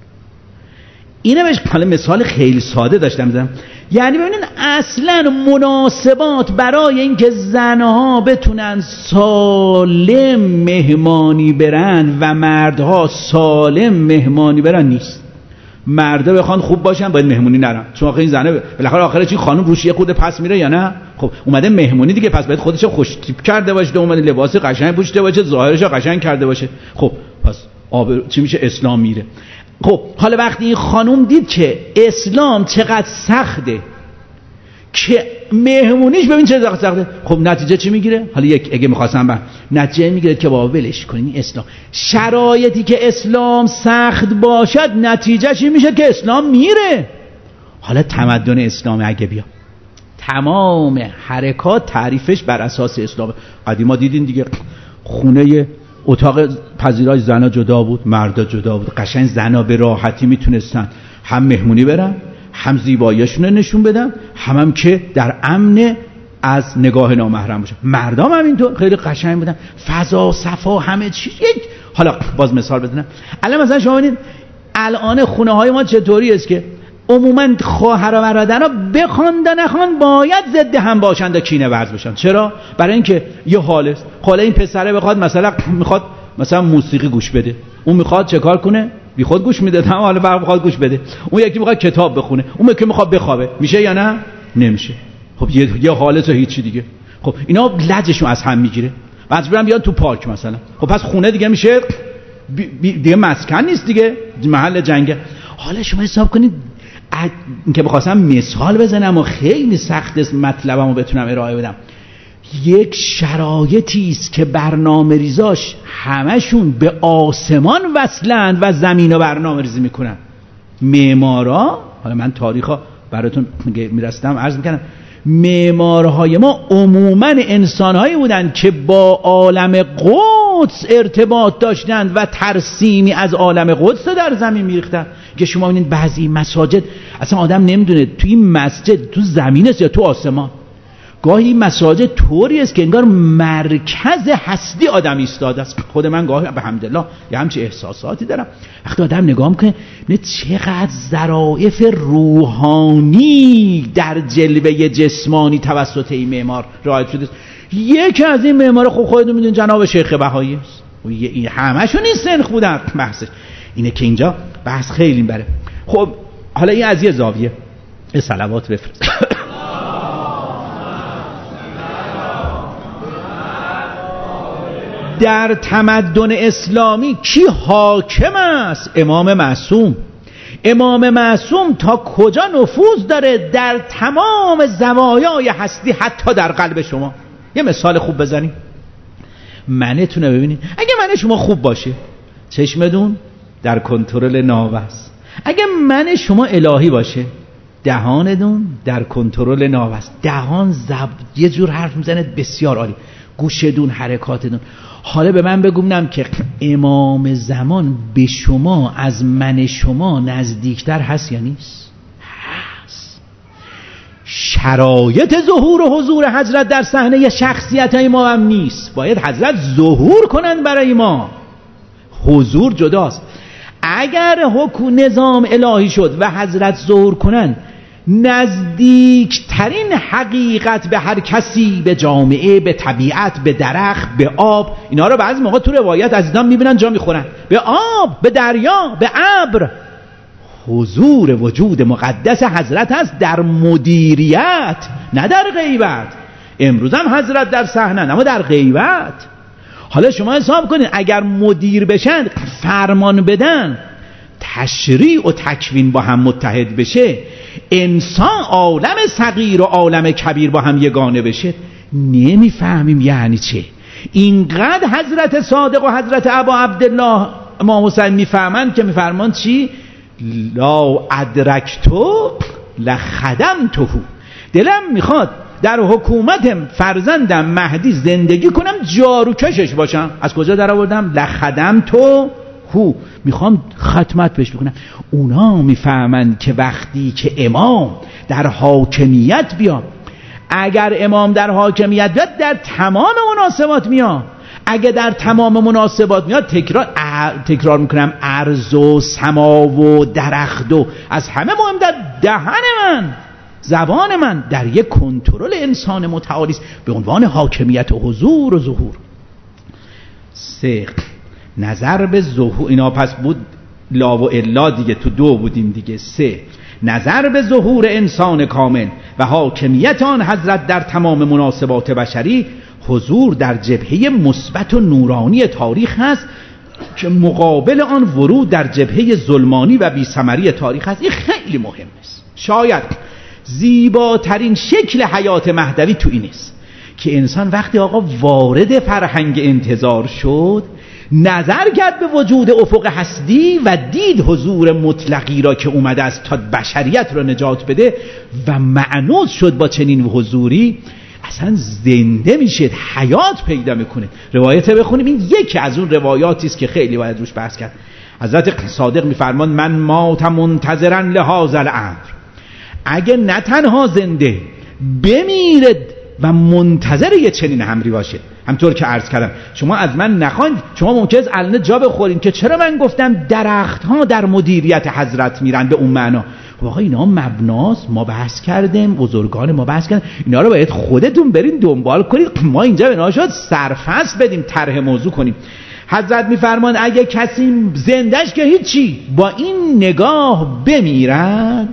اینه بهش حالا مثال خیلی ساده داشتم میزنم. یعنی ببینید اصلا مناسبات برای اینکه زنها بتونن سالم مهمانی برن و مردها سالم مهمانی برن نیست. مردا بخوان خوب باشن باید مهمونی نرن، چون آخه این زنه بالاخره آخرش این خانم روش یه خود پس میره یا نه؟ خب اومده مهمونی دیگه، پس باید خودش خوش تیپ کرده باشه، اومده لباس قشنگ پوشیده باشه، ظاهرش قشنگ کرده باشه. خب پس آب چی میشه؟ اسلام میره. خب حالا وقتی این خانم دید که اسلام چقدر سخته که مهمونیش ببین چه سخته، خب نتیجه چی میگیره؟ حالا یک اگه می‌خواستم با نتیجه میگیره که بابا ولش کنین اسلام. شرایطی که اسلام سخت باشد نتیجه چی میشه؟ که اسلام میره. حالا تمدن اسلام اگه بیا تمام حرکات تعریفش بر اساس اسلام. قدیما دیدین دیگه خونه اتاق پذیرای زنا جدا بود، مردا جدا بود. قشنگ زنا به راحتی میتونستن هم مهمونی برن، هم زیباییشون رو نشون بدن، هم هم که در امن از نگاه نامحرم باشن. مردم هم اینطور خیلی قشنگ بودن، فضا صفا همه چیز. یک حالا باز مثال بزنم. الان مثلا شما ببینید الان خونه های ما چطوری است که عموما خواهر و برادرها بخوان یا نخوان باید ضد هم باشن تا کینه ورز بشن. چرا؟ برای اینکه یه حال است. حالا این پسره بخواد مثلا میخواد مثلا موسیقی گوش بده، اون میخواد چه کار کنه؟ بی خود گوش میده، تمام حالا فرق میخواد گوش بده. اون یکی میخواد کتاب بخونه، اون یکی میخواد بخوابه. میشه یا نه؟ نمیشه. خب یه یه حالت و هیچی دیگه. خب اینا لجشون از هم میگیره. بعد برم بیان تو پارک مثلا. خب پس خونه دیگه میشه بی بی دیگه مسکن نیست دیگه، محل جنگه. حالا شما حساب کنید که بخواستم مثال بزنم و خیلی سخت است مطلبمو بتونم ارائه بدم، یک شرایطی است که برنامه ریزاش همشون به آسمان وصلند و زمین رو برنامه ریزی میکنن. معمارا، حالا من تاریخا براتون میرستم عرض میکنم، معمارهای ما عموما انسانهایی بودن که با عالم قدس ارتباط داشتند و ترسیمی از عالم قدس در زمین میریختن. که شما ببینید بعضی مساجد اصلا آدم نمیدونه توی این مسجد تو زمین است یا تو آسمان. گاهی مساجد طوری است که انگار مرکز هستی آدم ایستاده است. خود من گاهی به حمدالله یه همچین احساساتی دارم، وقتی آدم نگاه میکنه نه چقدر ظرافت روحانی در جلوه جسمانی توسط این معمار رعایت شده است. یکی از این معمار خب خودتون میدونید جناب شیخ بهایی است. این همشون این سنخ بودن. بحثش اینه که اینجا بحث خیلی بره. خب حالا این از یه زاویه صلوات بفرست. در تمدن اسلامی کی حاکم است؟ امام معصوم. امام معصوم تا کجا نفوذ داره در تمام زوایای هستی، حتی در قلب شما. یه مثال خوب بزنیم، منتونه ببینید. اگه من شما خوب باشه چشمتون در کنترل ناوه است. اگه من شما الهی باشه دهانتون در کنترل ناوه است. دهان زب یه جور حرف میزنه بسیار عالی، گوشتون حرکاتتون. حالا به من بگونم که امام زمان به شما از من شما نزدیکتر هست یا نیست؟ هست. شرایط ظهور و حضور حضرت در صحنه شخصیت های ما هم نیست. باید حضرت ظهور کنند برای ما. حضور جداست. اگر حکم نظام الهی شد و حضرت ظهور کنند، نزدیکترین حقیقت به هر کسی، به جامعه، به طبیعت، به درخت، به آب، اینا رو بعضی موقع تو روایت عزیزان میبینن جا میخورن، به آب، به دریا، به ابر. حضور وجود مقدس حضرت هست در مدیریت، نه در غیبت. امروز هم حضرت در صحنه اما در غیبت. حالا شما حساب کنید اگر مدیر بشن، فرمان بدن، تشریع و تکوین با هم متحد بشه، انسان عالم صغیر و عالم کبیر با هم یگانه بشه، نمیفهمیم یعنی چه. اینقدر حضرت صادق و حضرت ابا عبدالله امام حسین میفهمند که میفرمان چی؟ لا ادرکتو لخدمته. دلم میخواد در حکومت فرزندم مهدی زندگی کنم، جاروکشش باشم. از کجا در آوردم؟ لخدمتو هو، میخوام خدمت بهش بکنم. اونا میفهمند که وقتی که امام در حاکمیت بیاد، اگر امام در حاکمیت بیاد در تمام مناسبات میاد. اگه در تمام مناسبات میاد، تکرار تکرار میکنم، ارض و سما و درخت و از همه مهم در دهن من، زبان من در یک کنترل انسان متعالی است به عنوان حاکمیت و حضور و ظهور. سه، نظر به ظهور. اینا پس بود لا و الا دیگه، تو دو بودیم دیگه. سه، نظر به ظهور انسان کامل و حاکمیت آن حضرت در تمام مناسبات بشری. حضور در جبهه مثبت و نورانی تاریخ هست که مقابل آن ورود در جبهه ظلمانی و بی‌ثمری تاریخ هست. این خیلی مهم است. شاید زیباترین شکل حیات مهدوی تو این است که انسان وقتی آقا وارد فرهنگ انتظار شد، نظر کرد به وجود افق هستی و دید حضور مطلقی را که اومده است تا بشریت را نجات بده و معنوس شد با چنین حضوری، اصلا زنده میشه، حیات پیدا میکنه. روایت بخونیم، این یکی از اون روایاتی است که خیلی باید روش بحث کرد. حضرت صادق میفرمان من مات منتظرا لهذا الامر. اگه نه تنها زنده بمیرد و منتظر یه چنین امری باشه. همطور که عرض کردم شما از من نخواید، شما ممکنه از الان جا بخورین که چرا من گفتم درخت ها در مدیریت حضرت میرن به اون معنا. خب آقا اینا مبناست، ما بحث کردیم، بزرگان ما بحث کردن، اینا رو باید خودتون برین دنبال کنید. ما اینجا بنا شد سرفصل بدیم، طرح موضوع کنیم. حضرت میفرمان اگه کسی زندش که هیچی با این نگاه بمیرن،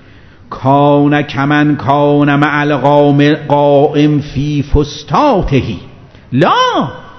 کان کمن کان مع القائم فی فستاتهی لا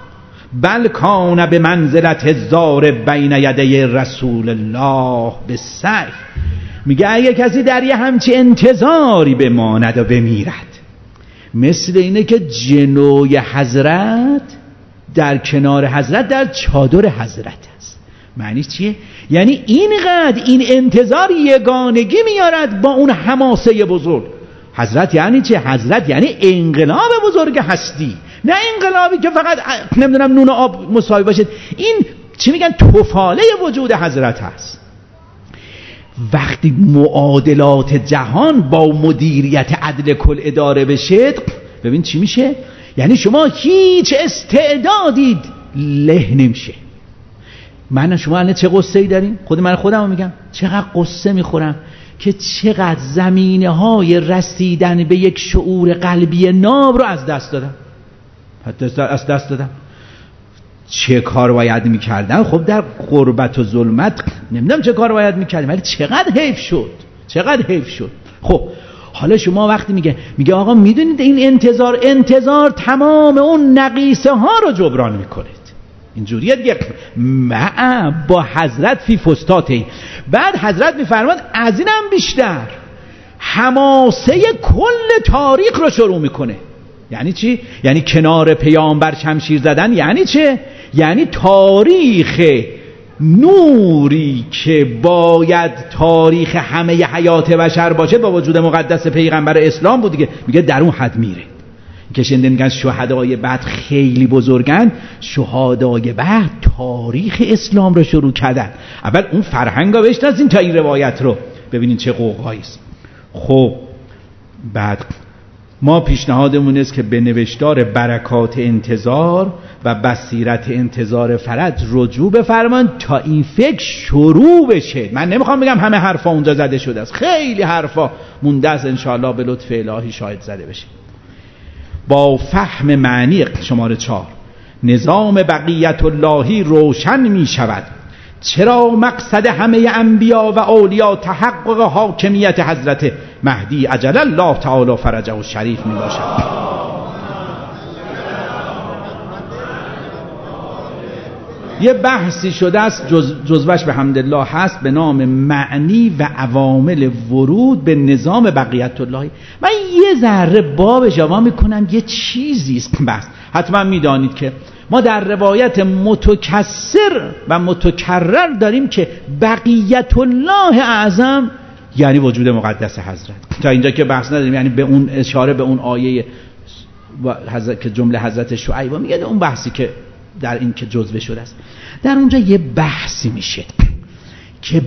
بل کان به منزلت الزار بین یدی رسول الله به سیف. میگه اگه کسی در یه همچی انتظاری بماند و بمیرد، مثل اینه که جنوی حضرت در کنار حضرت در چادر حضرت است. معنیش چیه؟ یعنی اینقدر این انتظار یگانگی میارد با اون حماسه بزرگ. حضرت یعنی چه؟ حضرت یعنی انقلاب بزرگ هستی، نه انقلابی که فقط نمیدونم نون و آب مساوی باشد. این چی میگن؟ تفاله وجود حضرت هست. وقتی معادلات جهان با مدیریت عدل کل اداره بشه، ببین چی میشه؟ یعنی شما هیچ استعدادید له نمیشه. من شما الان چه قصه ای داریم؟ خود من خودم میگم چقدر قصه میخورم که چقدر زمینه های رسیدن به یک شعور قلبی ناب رو از دست دادم از دست دادم. چه کار باید میکردن؟ خب در غربت و ظلمت نمیدونم چه کار باید میکردیم، ولی چقدر حیف شد، چقدر حیف شد. خب حالا شما وقتی میگه میگه آقا میدونید این انتظار انتظار تمام اون نقیصه ها رو جبران میکنید، اینجوریه دیگه. مع با حضرت فی فستاتی. بعد حضرت میفرماد از اینم بیشتر حماسه کل تاریخ رو شروع میکنه. یعنی چی؟ یعنی کنار پیامبر شمشیر زدن. یعنی چه؟ یعنی تاریخ نوری که باید تاریخ همه حیات بشر باشه با وجود مقدس پیغمبر اسلام بود دیگه. میگه در اون حد میره که شنیدن میگن شهدای بعد خیلی بزرگن. شهدای بعد تاریخ اسلام رو شروع کردن. اول اون فرهنگا بشناسین تا این روایت رو ببینین چه قوقایی است. خب بعد ما پیشنهادمون است که به نوشتار برکات انتظار و بصیرت انتظار فرج رجوع بفرمان تا این فکر شروع بشه. من نمیخوام بگم همه حرفا اونجا زده شده است، خیلی حرفا مونده است، انشاءالله به لطف الهی شاید زده بشه. با فهم معنی شماره چهار نظام بقیت اللهی روشن می شود چرا مقصد همه انبیا و اولیا تحقق حاکمیت حضرت مهدی عجل الله تعالی فرجه و شریف می باشد. یه بحثی شده است جز جزوش به حمدالله هست به نام معنی و عوامل ورود به نظام بقیت اللهی. من یه ذره باب جوا میکنم، یه چیزی است بس. حتما میدانید که ما در روایت متکثر و متکرر داریم که بقیت الله اعظم یعنی وجود مقدس حضرت. تا اینجا که بحث نداریم، یعنی به اون اشاره به اون آیه حضرت که جمله حضرت شعیب میگه، اون بحثی که در این که جزوه شده است. در اونجا یه بحثی میشه که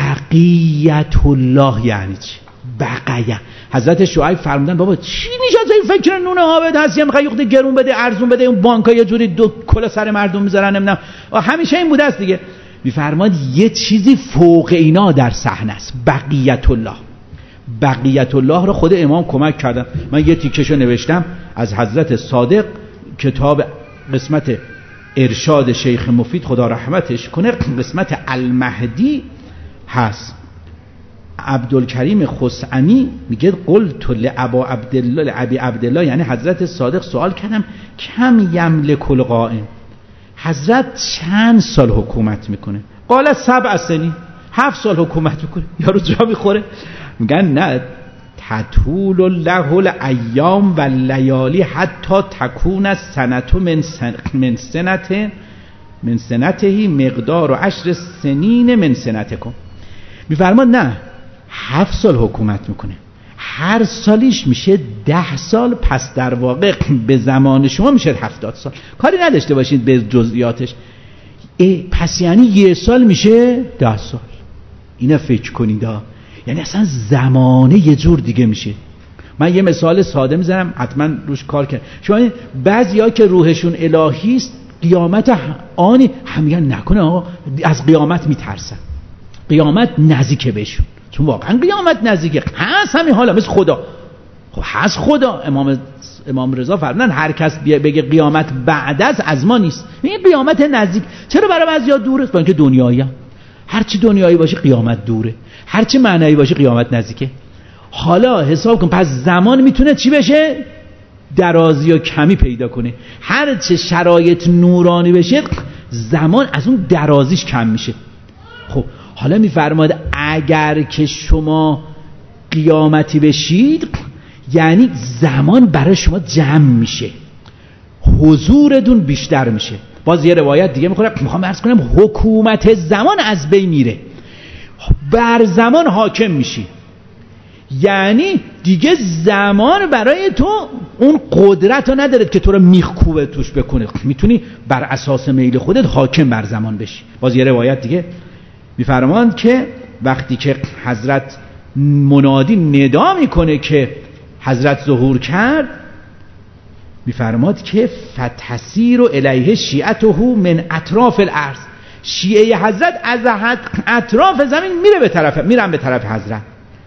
بقیت الله یعنی چی؟ بقیه. حضرت شعیب فرمودن بابا چی میشه از این فکر نون آبد هست، یه میخوای یخته گرون بده ارزون بده، اون بانک‌ها یه جوری دو کلا سر مردم میذارن نمیدونم، همیشه این بوده است دیگه. میفرماد یه چیزی فوق اینا در صحنه است، بقیت الله. بقیت الله رو خود امام کمک کردم. من یه تیکشو نوشتم از حضرت صادق، کتاب قسمت ارشاد شیخ مفید خدا رحمتش کنه، قسمت المهدی هست. عبدالکریم خسعمی میگه قلت لابا عبدالله لابی عبدالله، یعنی حضرت صادق سوال کردم کم یملک القائم، حضرت چند سال حکومت میکنه؟ قال سبع سنین، هفت سال حکومت میکنه. یارو جا میخوره؟ میگن نه، تطول له الایام و لیالی حتی تکون السنه من سن من سنته من سنته مقدار و عشر سنین من سنتکم. میفرماد نه، هفت سال حکومت میکنه، هر سالیش میشه ده سال، پس در واقع به زمان شما میشه هفتاد سال. کاری نداشته باشید به جزئیاتش. پس یعنی یه سال میشه ده سال. اینا فکر کنید ها، یعنی اصلا زمانه یه جور دیگه میشه. من یه مثال ساده میزنم، حتما روش کار کرد. شما بعضیا که روحشون الهی است، قیامت آنی هم میگن نکنه آقا از قیامت میترسن، قیامت نزدیکه بهشون، چون واقعا قیامت نزدیکه. هست همین حالا مثل خدا. خب هست خدا. امام امام رضا فرمودن هر کس بگه قیامت بعد از از ما نیست، این قیامت نزدیک. چرا برای بعضیا دوره؟ با اینکه دنیایی هم. هر چی دنیایی باشه قیامت دوره، هر چی معنایی باشه قیامت نزدیکه. حالا حساب کن، پس زمان میتونه چی بشه؟ درازی و کمی پیدا کنه. هر چه شرایط نورانی بشه زمان از اون درازیش کم میشه. خب حالا میفرماد اگر که شما قیامتی بشید یعنی زمان برای شما جمع میشه، حضورتون بیشتر میشه. باز یه روایت دیگه میخوام میخوام عرض کنم حکومت زمان از بین میره، بر زمان حاکم میشی. یعنی دیگه زمان برای تو اون قدرت رو نداره که تو رو میخکوبه توش بکنه، میتونی بر اساس میل خودت حاکم بر زمان بشی. باز یه روایت دیگه میفرماند که وقتی که حضرت منادی ندا میکنه که حضرت ظهور کرد، میفرماد که فتسیر الیه شیعته من اطراف الارض، شیعه حضرت از اطراف زمین میره به طرف میرن به طرف حضرت.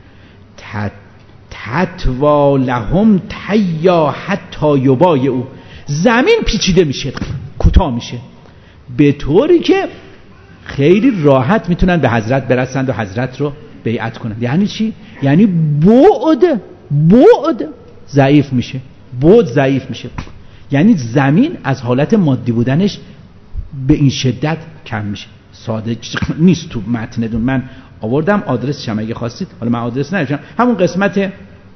تتوا لهم تیا حتی یبایعوا، زمین پیچیده میشه، کوتاه میشه، به طوری که خیلی راحت میتونن به حضرت برسند و حضرت رو بیعت کنند. یعنی چی؟ یعنی بعد بعد ضعیف میشه، بعد ضعیف میشه. یعنی زمین از حالت مادی بودنش به این شدت کم میشه. ساده نیست تو متندون، من آوردم آدرسش هم اگه خواستید، حالا من آدرس نمیشم، همون قسمت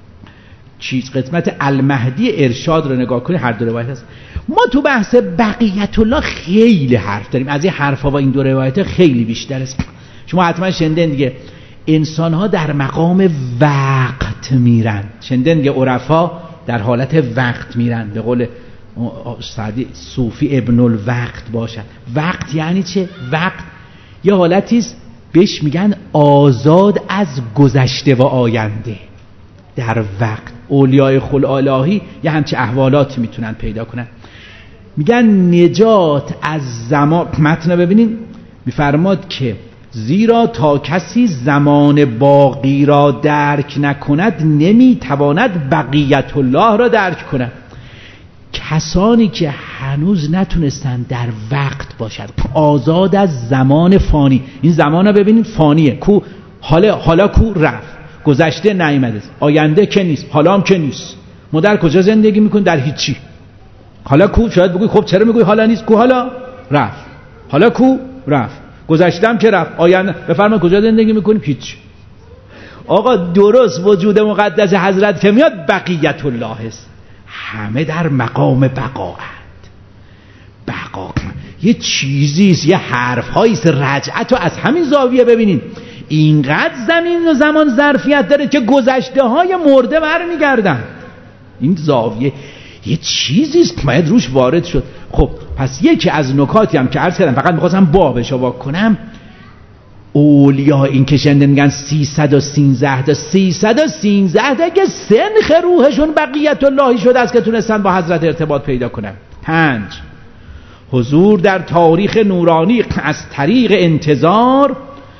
چیز قسمت المهدی ارشاد رو نگاه کنید، هر دو روایت هست. ما تو بحث بقیت الله خیلی حرف داریم، از این حرفا و این دو روایت خیلی بیشتر است. شما حتما شنیدین دیگه انسان ها در مقام وقت میرن، شنیدین دیگه عرفا در حالت وقت میرن، به قول سعدی صوفی ابن الوقت باشد. وقت یعنی چه؟ وقت یه حالتی است بهش میگن آزاد از گذشته و آینده. در وقت اولیای خلالهی یه همچه احوالات میتونن پیدا کنن. میگن نجات از زمان، متن ببینین میفرماد که زیرا تا کسی زمان باقی را درک نکند نمیتواند بقیت الله را درک کند. کسانی که هنوز نتونستن در وقت باشد، آزاد از زمان فانی، این زمان را ببینید فانیه، کو حالا حالا کو رفت، گذشته نیامده، آینده که نیست، حالا هم که نیست. ما در کجا زندگی میکنیم؟ در هیچی. حالا کو، شاید بگوی خب چرا میگوی حالا نیست؟ کو حالا رفت، حالا کو رفت، گذشته هم که رفت، آینده. بفرمایید کجا زندگی میکنیم؟ هیچ. آقا درست وجود مقدس حضرت که میاد بقیت الله است، همه در مقام بقااند. بقا یه چیزیست، یه حرفهاییست، رجعت رو از همین زاویه ببینین. اینقدر زمین و زمان ظرفیت داره که گذشته های مرده برمیگردن. این زاویه یه چیزیست باید روش وارد شد. خب پس یکی از نکاتی هم که عرض کردم، فقط میخواستم بابش رو واک کنم، اولیا این که شنده میگن سیصد و سیزده تا سیصد و سیزده تا که سنخ روحشون بقیت اللهی شده است که تونستن با حضرت ارتباط پیدا کنن. پنج، حضور در تاریخ نورانی از طریق انتظار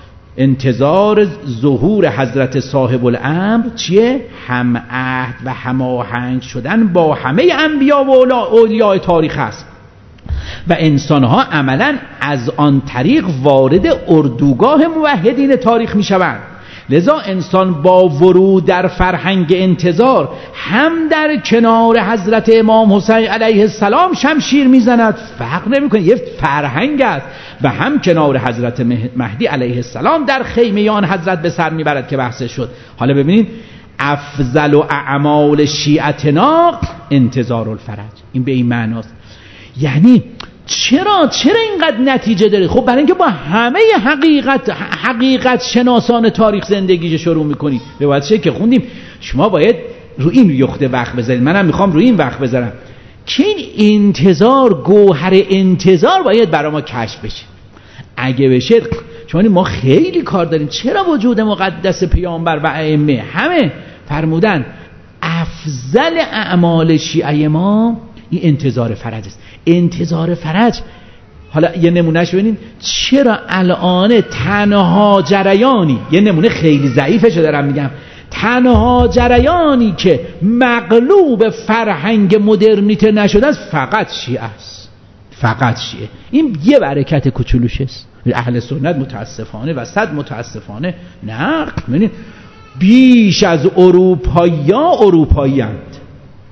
انتظار ظهور حضرت صاحب الامر چیه؟ هم عهد و هماهنگ شدن با همه انبیا و اولیاء تاریخ است و انسانها عملا از آن طریق وارد اردوگاه موحدین تاریخ می شوند. لذا انسان با ورود در فرهنگ انتظار هم در کنار حضرت امام حسین علیه السلام شمشیر میزند، فرق نمیکنه، یه فرهنگ است، و هم کنار حضرت مهدی علیه السلام در خیمیان حضرت به سر میبرد که بحث شد. حالا ببینید افضل و اعمال شیعتنا انتظار الفرج، این به این معناست. یعنی چرا چرا اینقدر نتیجه داره؟ خب برای اینکه با همه حقیقت حقیقت شناسان تاریخ زندگیش شروع میکنی. به واسطه که خوندیم شما باید رو این یخته وقت بذارید، منم میخوام رو این وقت بذارم که این انتظار، گوهر انتظار باید برای ما کشف بشه. اگه بشه، چون ما خیلی کار داریم. چرا وجود مقدس پیامبر و ائمه همه فرمودن افضل اعمال شیعه ما این انتظار فرج است. انتظار فرج، حالا یه نمونهش ببینید چرا الان تنها جریانی، یه نمونه خیلی ضعیفشو دارم میگم، تنها جریانی که مغلوب فرهنگ مدرنیته نشده است فقط شیعه است، فقط شیعه. این یه برکت کوچولوش است. اهل سنت متاسفانه و صد متاسفانه نه، ببینید بیش از اروپایی ها اروپایی اند.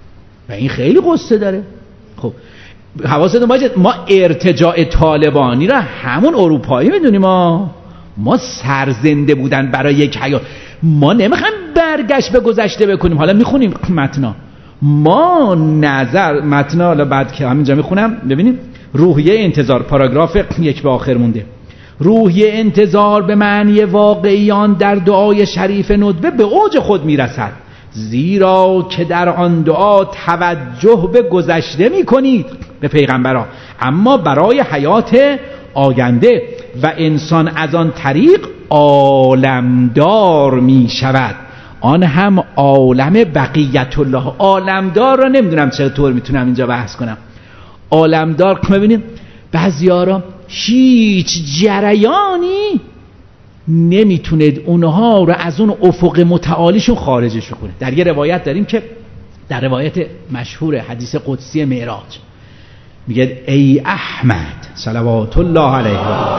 و این خیلی قصه داره. خب حواستون باشه ما ارتجاع طالبانی را همون اروپایی میدونیم، ما ما سرزنده بودن برای یک حیات، ما نمیخوایم برگشت به گذشته بکنیم. حالا میخونیم متنا، ما نظر متنا، حالا بعد که همینجا میخونم ببینیم. روحیه انتظار، پاراگراف یک به آخر مونده. روحیه انتظار به معنی واقعیان در دعای شریف ندبه به اوج خود میرسد، زیرا که در آن دعا توجه به گذشته میکنید، به پیغمبران، اما برای حیات آینده، و انسان از آن طریق عالمدار می شود، آن هم عالم بقیت الله. عالمدار را نمیدونم چطور میتونم اینجا بحث کنم. عالمدار ببینید بعضی‌ها را هیچ جریانی نمیتونه اونها رو از اون افق متعالیشون خارجش کنه. در یه روایت داریم که در روایت مشهور حدیث قدسی معراج میگه ای احمد صلوات الله علیه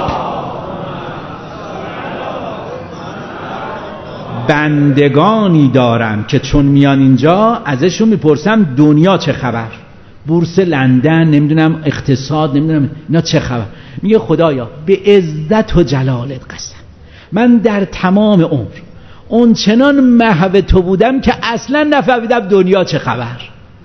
بندگانی دارم که چون میان اینجا ازشون میپرسم دنیا چه خبر، بورس لندن، نمیدونم اقتصاد، نمیدونم اینا چه خبر. میگه خدایا به عزت و جلالت قسم من در تمام عمر اون چنان محو تو بودم که اصلا نفهمیدم دنیا چه خبر.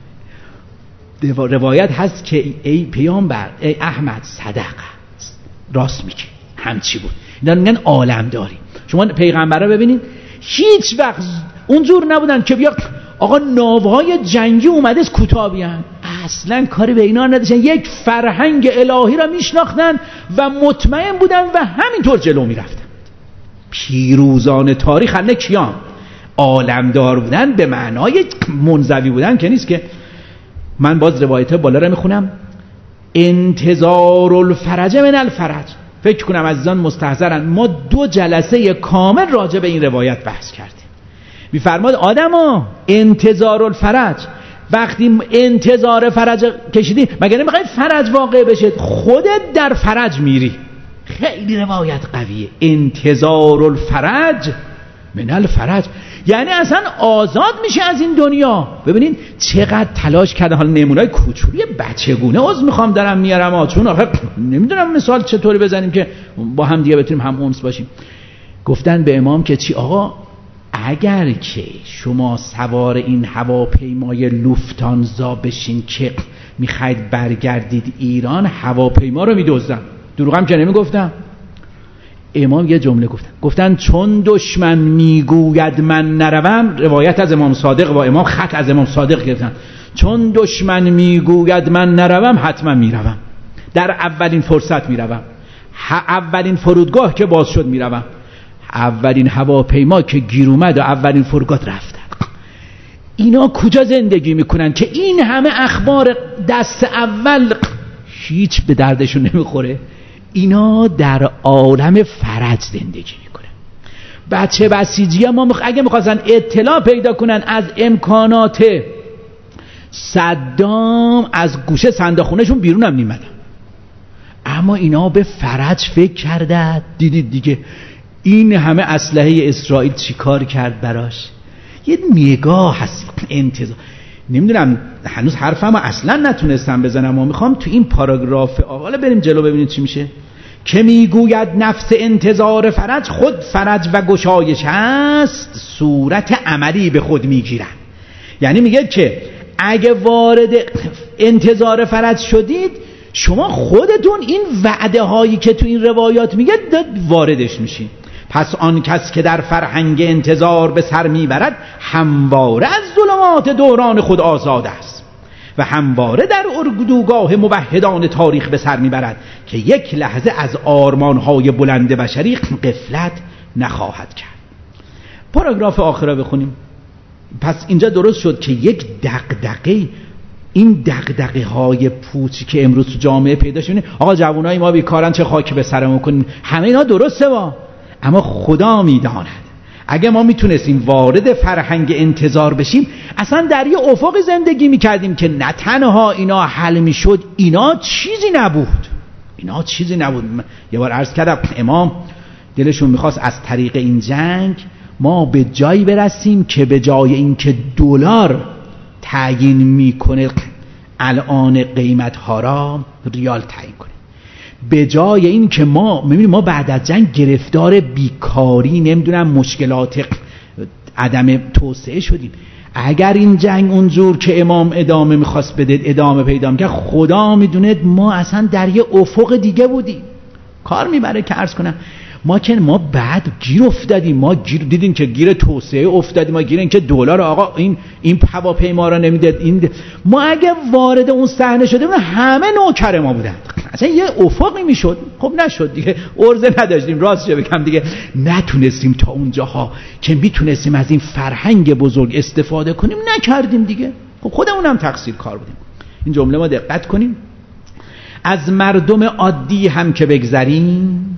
روایت هست که ای پیامبر، ای احمد صدق است، راست میگه، همچی بود. اینا میگن عالم داری. شما پیغمبرا ببینید هیچ وقت اونجور نبودن که بیا آقا ناوهای جنگی اومده کوتاه بیان، اصلا کاری به اینا نداشتن. یک فرهنگ الهی را میشناختن و مطمئن بودن و همینطور جلو میرفتن. پیروزان تاریخ همه کیان؟ عالمدار بودن به معنای منزوی بودن که نیست. که من باز روایت بالا را میخونم، انتظار الفرج من الفرج. فکر کنم عزیزان مستحضرن ما دو جلسه کامل راجع به این روایت بحث کردیم. میفرماد آدما انتظار الفرج، وقتی انتظار فرج کشیدی مگه نمیخوای فرج واقع بشه؟ خودت در فرج میری. خیلی روایت قویه. انتظار الفرج من الفرج یعنی اصلا آزاد میشه از این دنیا. ببینید چقدر تلاش کردن. حالا نمونه‌های کوچولی بچگونه عذر میخوام دارم میارم ها، چون آخه نمیدونم مثال چطوری بزنیم که با هم دیگه بتونیم هم اونس باشیم. گفتن به امام که چی آقا، اگر که شما سوار این هواپیمای لوفتانزا بشین که میخواید برگردید ایران، هواپیما رو میدزدن. دروغم که نمیگفتم. امام یه جمله گفتن، گفتن چون دشمن میگوید من نروم، روایت از امام صادق و امام خط از امام صادق گرفتن، چون دشمن میگوید من نروم حتما میروم، در اولین فرصت میروم، اولین فرودگاه که باز شد میروم، اولین هواپیما که گیر اومد و اولین فرودگاه رفتن. اینا کجا زندگی میکنن که این همه اخبار دست اول هیچ به دردشون نمیخوره؟ اینا در عالم فرج زندگی میکنن. بچه بسیجی ها ما مخ... اگه میخواستن اطلاع پیدا کنن از امکانات صدام، از گوشه صندوقخونهشون بیرون هم نیمدن، اما اینا به فرج فکر کردن. دیدید دیگه این همه اسلحه اسرائیل چی کار کرد براش؟ یه نگاه هست، انتظار. نمیدونم هنوز حرفمو اصلا نتونستم بزنم و میخوام تو این پاراگراف حالا بریم جلو ببینید چی میشه. که میگوید نفس انتظار فرج خود فرج و گشایش هست، صورت عملی به خود میگیرن. یعنی میگه که اگه وارد انتظار فرج شدید، شما خودتون این وعده هایی که تو این روایات میگه واردش میشین. پس آن کس که در فرهنگ انتظار به سر میبرد، همواره از ظلمات دوران خود آزاد است و همواره در اردوگاه موحدان تاریخ به سر میبرد که یک لحظه از آرمانهای بلند بشری غفلت نخواهد کرد. پاراگراف آخر را بخونیم. پس اینجا درست شد که یک دغدغه، این دغدغه های پوچی که امروز تو جامعه پیدا شده، آقا جوانای ما بیکارن چه خاکی به سرمون کنیم، همه اینا درسته با، اما خدا میداند اگه ما میتونستیم وارد فرهنگ انتظار بشیم، اصلا در یه افق زندگی میکردیم که نه تنها اینا حل میشد، اینا چیزی نبود، اینا چیزی نبود. یه بار عرض کردم امام دلشون میخواست از طریق این جنگ ما به جایی برسیم که به جای اینکه دلار تعیین میکنه الان قیمت ها را ریال تعیین کنه. به جای این که ما میبینیم ما بعد از جنگ گرفتار بیکاری نمیدونم مشکلات عدم توسعه شدیم. اگر این جنگ اونجور که امام ادامه میخواست بده ادامه پیدا میکرد، خدا میدونه ما اصلا در یه افق دیگه بودیم. کار میبره که عرض کنم ما که ما بعد گیر افتادیم، ما گیر دیدیم که گیر توسعه افتادیم، ما گیر این که دلار آقا این این هواپیما را نمیداد، این ما اگه وارد اون صحنه شده بودیم همه نوکر ما بودن، اصلا یه افقی میشد. خب نشد دیگه، ارزه نداشتیم، راستش بگم دیگه نتونستیم تا اونجاها که میتونستیم از این فرهنگ بزرگ استفاده کنیم نکردیم دیگه. خب خودمون هم تقصیر کار بودیم. این جمله ما دقت کنیم. از مردم عادی هم که بگذریم،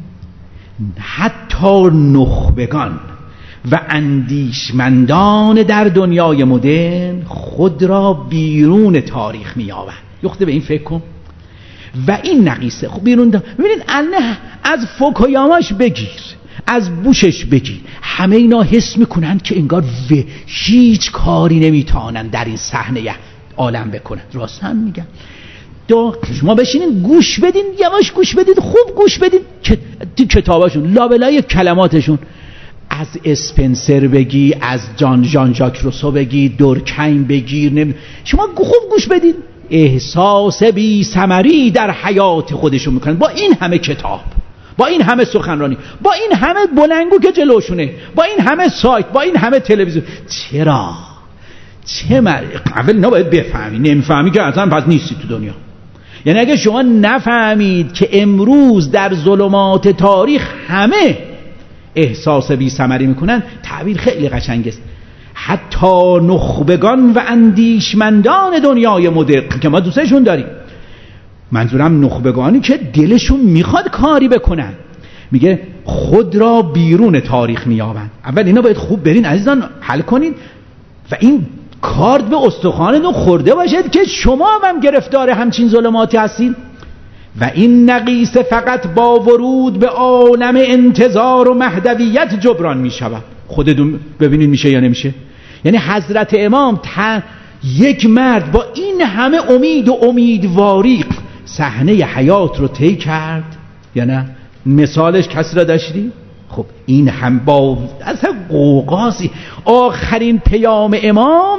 حتی نخبگان و اندیشمندان در دنیای مدرن خود را بیرون تاریخ می‌یابند. یخته به این فکر کن. و این نقیصه خب بیرون دا ببینید الان از فوکویاماش بگیر، از بوشش بگیر، همه اینا حس میکنن که انگار و هیچ کاری نمیتونن در این صحنه عالم بکنن. راست هم میگن. دو شما بشینین گوش بدین، یواش گوش بدید، خوب گوش بدید که کتاباشون لابلای کلماتشون، از اسپنسر بگی، از جان ژان ژاک روسو بگی، دورکهیم بگیر، نمی... شما خوب گوش بدید، احساس بی ثمری در حیات خودشون میکنن با این همه کتاب، با این همه سخنرانی، با این همه بلنگو که جلوشونه، با این همه سایت، با این همه تلویزیون. چرا؟ چه مر... اول نباید بفهمی، نمیفهمی که اصلا پس نیستی تو دنیا. یعنی اگه شما نفهمید که امروز در ظلمات تاریخ همه احساس بی ثمری میکنن، تعبیر خیلی قشنگ است. حتی نخبگان و اندیشمندان دنیای مدرن که ما دوستشون داریم، منظورم نخبگانی که دلشون میخواد کاری بکنن، میگه خود را بیرون تاریخ میابند. اول اینا باید خوب برین عزیزان حل کنین و این کارد به استخوانتون خورده باشد که شما هم گرفتار همچین ظلماتی هستین. و این نقیصه فقط با ورود به عالم انتظار و مهدویت جبران می شود. خودتون ببینید میشه یا نمیشه. یعنی حضرت امام تا یک مرد با این همه امید و امیدواری صحنه حیات رو طی کرد یا نه؟ مثالش کسی را داشتی؟ خب این هم با اصلا قوقاسی. آخرین پیام امام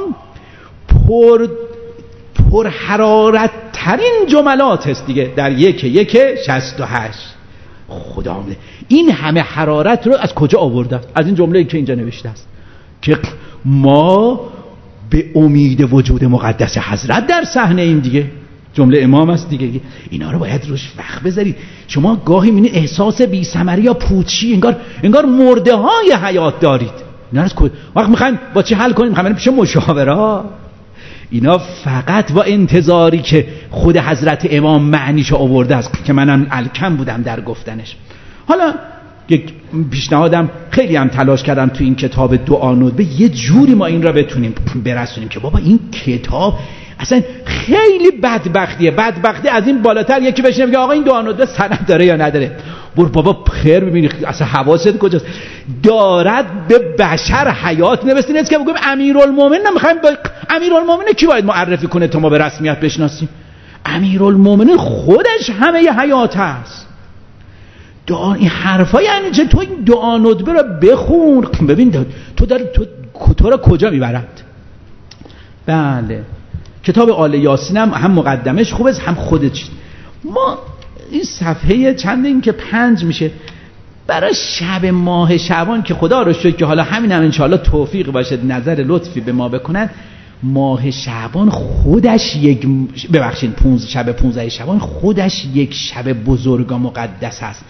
پر پر حرارت ترین جملات است دیگه در یک یک شصت و هشت. خدا میده این همه حرارت رو از کجا آورده؟ از این جمله‌ای که اینجا نوشته است که ما به امید وجود مقدس حضرت در صحنه ایم دیگه. جمله امام است دیگه. اینا رو باید روش وقت بذارید. شما گاهی میبینید احساس بی ثمری یا پوچی، انگار انگار مرده های حیات دارید. اینا از کجا وقت میخواین با چی حل کنیم؟ میخوایم پیش مشاوره. اینا فقط با انتظاری که خود حضرت امام معنیشو آورده است که منم الکم بودم در گفتنش. حالا یک پیشنهادم، خیلی هم تلاش کردم تو این کتاب دعا ندبه یه جوری ما این را بتونیم برسونیم که بابا این کتاب اصلا خیلی بدبختیه. بدبختی از این بالاتر یکی بشینه بگه آقا این دعا ندبه سند داره یا نداره. برو بابا خیر ببینی اصلا حواست کجاست. دارد به بشر حیات نوشته نیست که بگم امیرالمومنین نمیخوایم با... امیرالمومنین کی باید معرفی کنه تا ما به رسمیت بشناسیم؟ امیرالمومنین خودش همه ی حیات هست. دعا این حرفا یعنی چه؟ تو این دعا ندبه رو بخون ببین تو داری تو, تو رو کجا میبرد. بله کتاب آل یاسین هم, هم مقدمش خوبه هم خودش. ما این صفحه چند این که پنج میشه برای شب ماه شعبان که خدا رو شکر که حالا همین هم انشاءالله توفیق باشه نظر لطفی به ما بکنن. ماه شعبان خودش یک ببخشید پونز شب پونزده شعبان خودش یک شب بزرگ و مقدس است.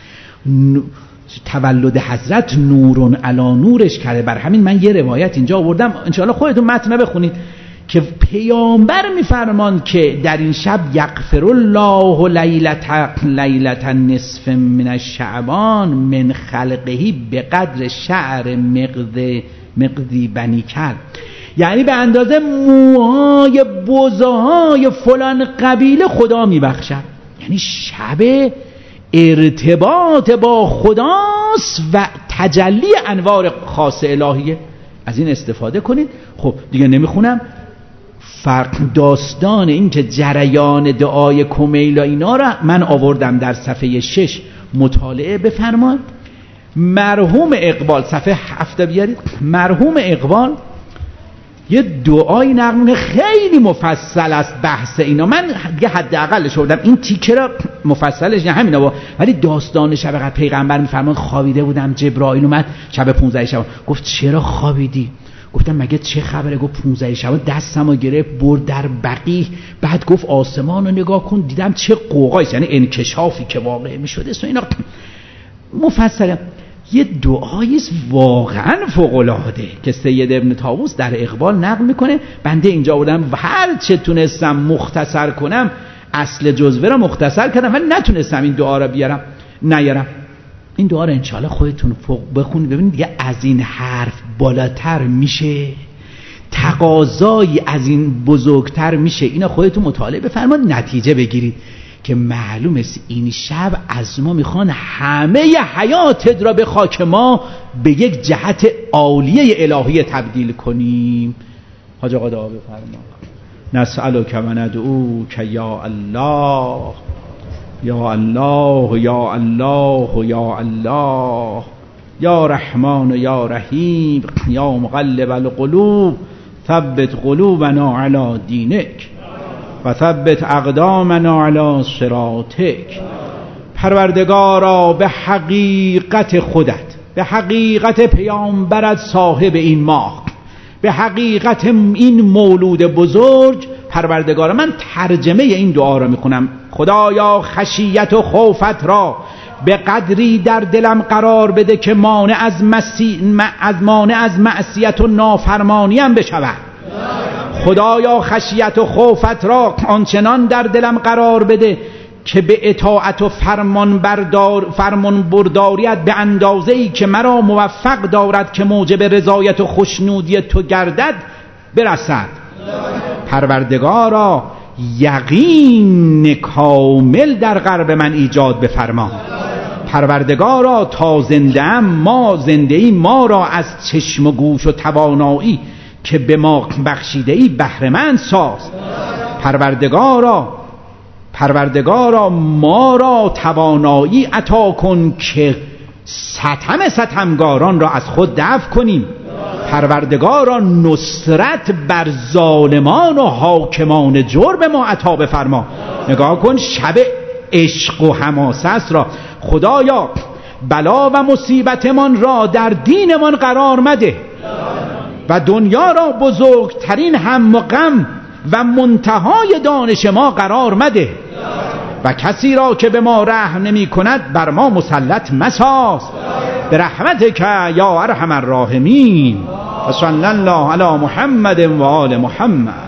تولد حضرت نورون علی نورش کرده. بر همین من یه روایت اینجا آوردم انشاءالله خودتون متن بخونید که پیامبر میفرمان که در این شب یغفر الله لیلت لیلت نصف من الشعبان من خلقه به قدر شعر مقد مقدی بنی کل، یعنی به اندازه موهای بزهای فلان قبیله خدا میبخشد. یعنی شب ارتباط با خداست و تجلی انوار خاص الهیه. از این استفاده کنید. خب دیگه نمیخونم. فرق داستان این که جریان دعای کمیلا اینا را من آوردم در صفحه شش مطالعه بفرمایید. مرحوم اقبال صفحه هفت بیارید. مرحوم اقبال یه دعای نقل خیلی مفصل است بحث اینا. من دیگه حداقلش آوردم، این تیکه را مفصلش نه همینا با، ولی داستان شب قدر پیغمبر میفرماد خوابیده بودم، جبرائیل اومد شب پانزده شب. گفت چرا خوابیدی؟ گفتم مگه چه خبره؟ گفت پانزده شب دستمو گرفت برد در بقیع، بعد گفت آسمان رو نگاه کن دیدم چه قوقایی، یعنی انکشافی که واقع میشده و اینا مفصل. یه دعایی است واقعا فوق العاده که سید ابن طاووس در اقبال نقل میکنه. بنده اینجا بودم و هر چه تونستم مختصر کنم، اصل جزوه را مختصر کردم ولی نتونستم این دعا را بیارم نیارم. این دعا را انشاءالله خودتون فوق بخونید ببینید دیگه از این حرف بالاتر میشه، تقاضایی از این بزرگتر میشه. اینا خودتون مطالعه بفرمایید نتیجه بگیرید که معلوم است این شب از ما میخوان همه حیاتت را به خاک ما به یک جهت عالیه الهی تبدیل کنیم. حاج آقا دعا بفرما. نسألک و ندعوک یا الله یا الله یا الله یا الله یا رحمان یا رحیم یا مقلب القلوب ثبت قلوبنا علی دینک و ثبت اقدامنا علی صراطک. پروردگارا به حقیقت خودت، به حقیقت پیامبرت صاحب این ماه، به حقیقت این مولود بزرگ، پروردگارا من ترجمه این دعا را میخونم. خدایا خشیت و خوفت را به قدری در دلم قرار بده که مانع از مسی... از مانع از معصیت و نافرمانیم بشود. خدایا خشیت و خوفت را آنچنان در دلم قرار بده که به اطاعت و فرمان بردار فرمان برداریت به اندازه‌ای که مرا موفق دارد که موجب رضایت و خوشنودی تو گردد برسد. پروردگارا یقین کامل در قلب من ایجاد بفرما. پروردگارا تا زنده ام ما زنده ای ما را از چشم و گوش و توانایی که به ما بخشیده ای بهره مند ساز. پروردگارا پروردگارا ما را توانایی عطا کن که ستم ستمگاران را از خود دفع کنیم. پروردگارا نصرت بر ظالمان و حاکمان جرم ما عطا بفرما. نگاه کن شب عشق و حماسه است را. خدایا بلا و مصیبتمان را در دینمان قرار مده و دنیا را بزرگترین هم و غم و منتهای دانش ما قرار مده و کسی را که به ما رحم نمی کند بر ما مسلط مساز برحمتک یا ارحم الراحمین. و صلی الله علی محمد و آل محمد.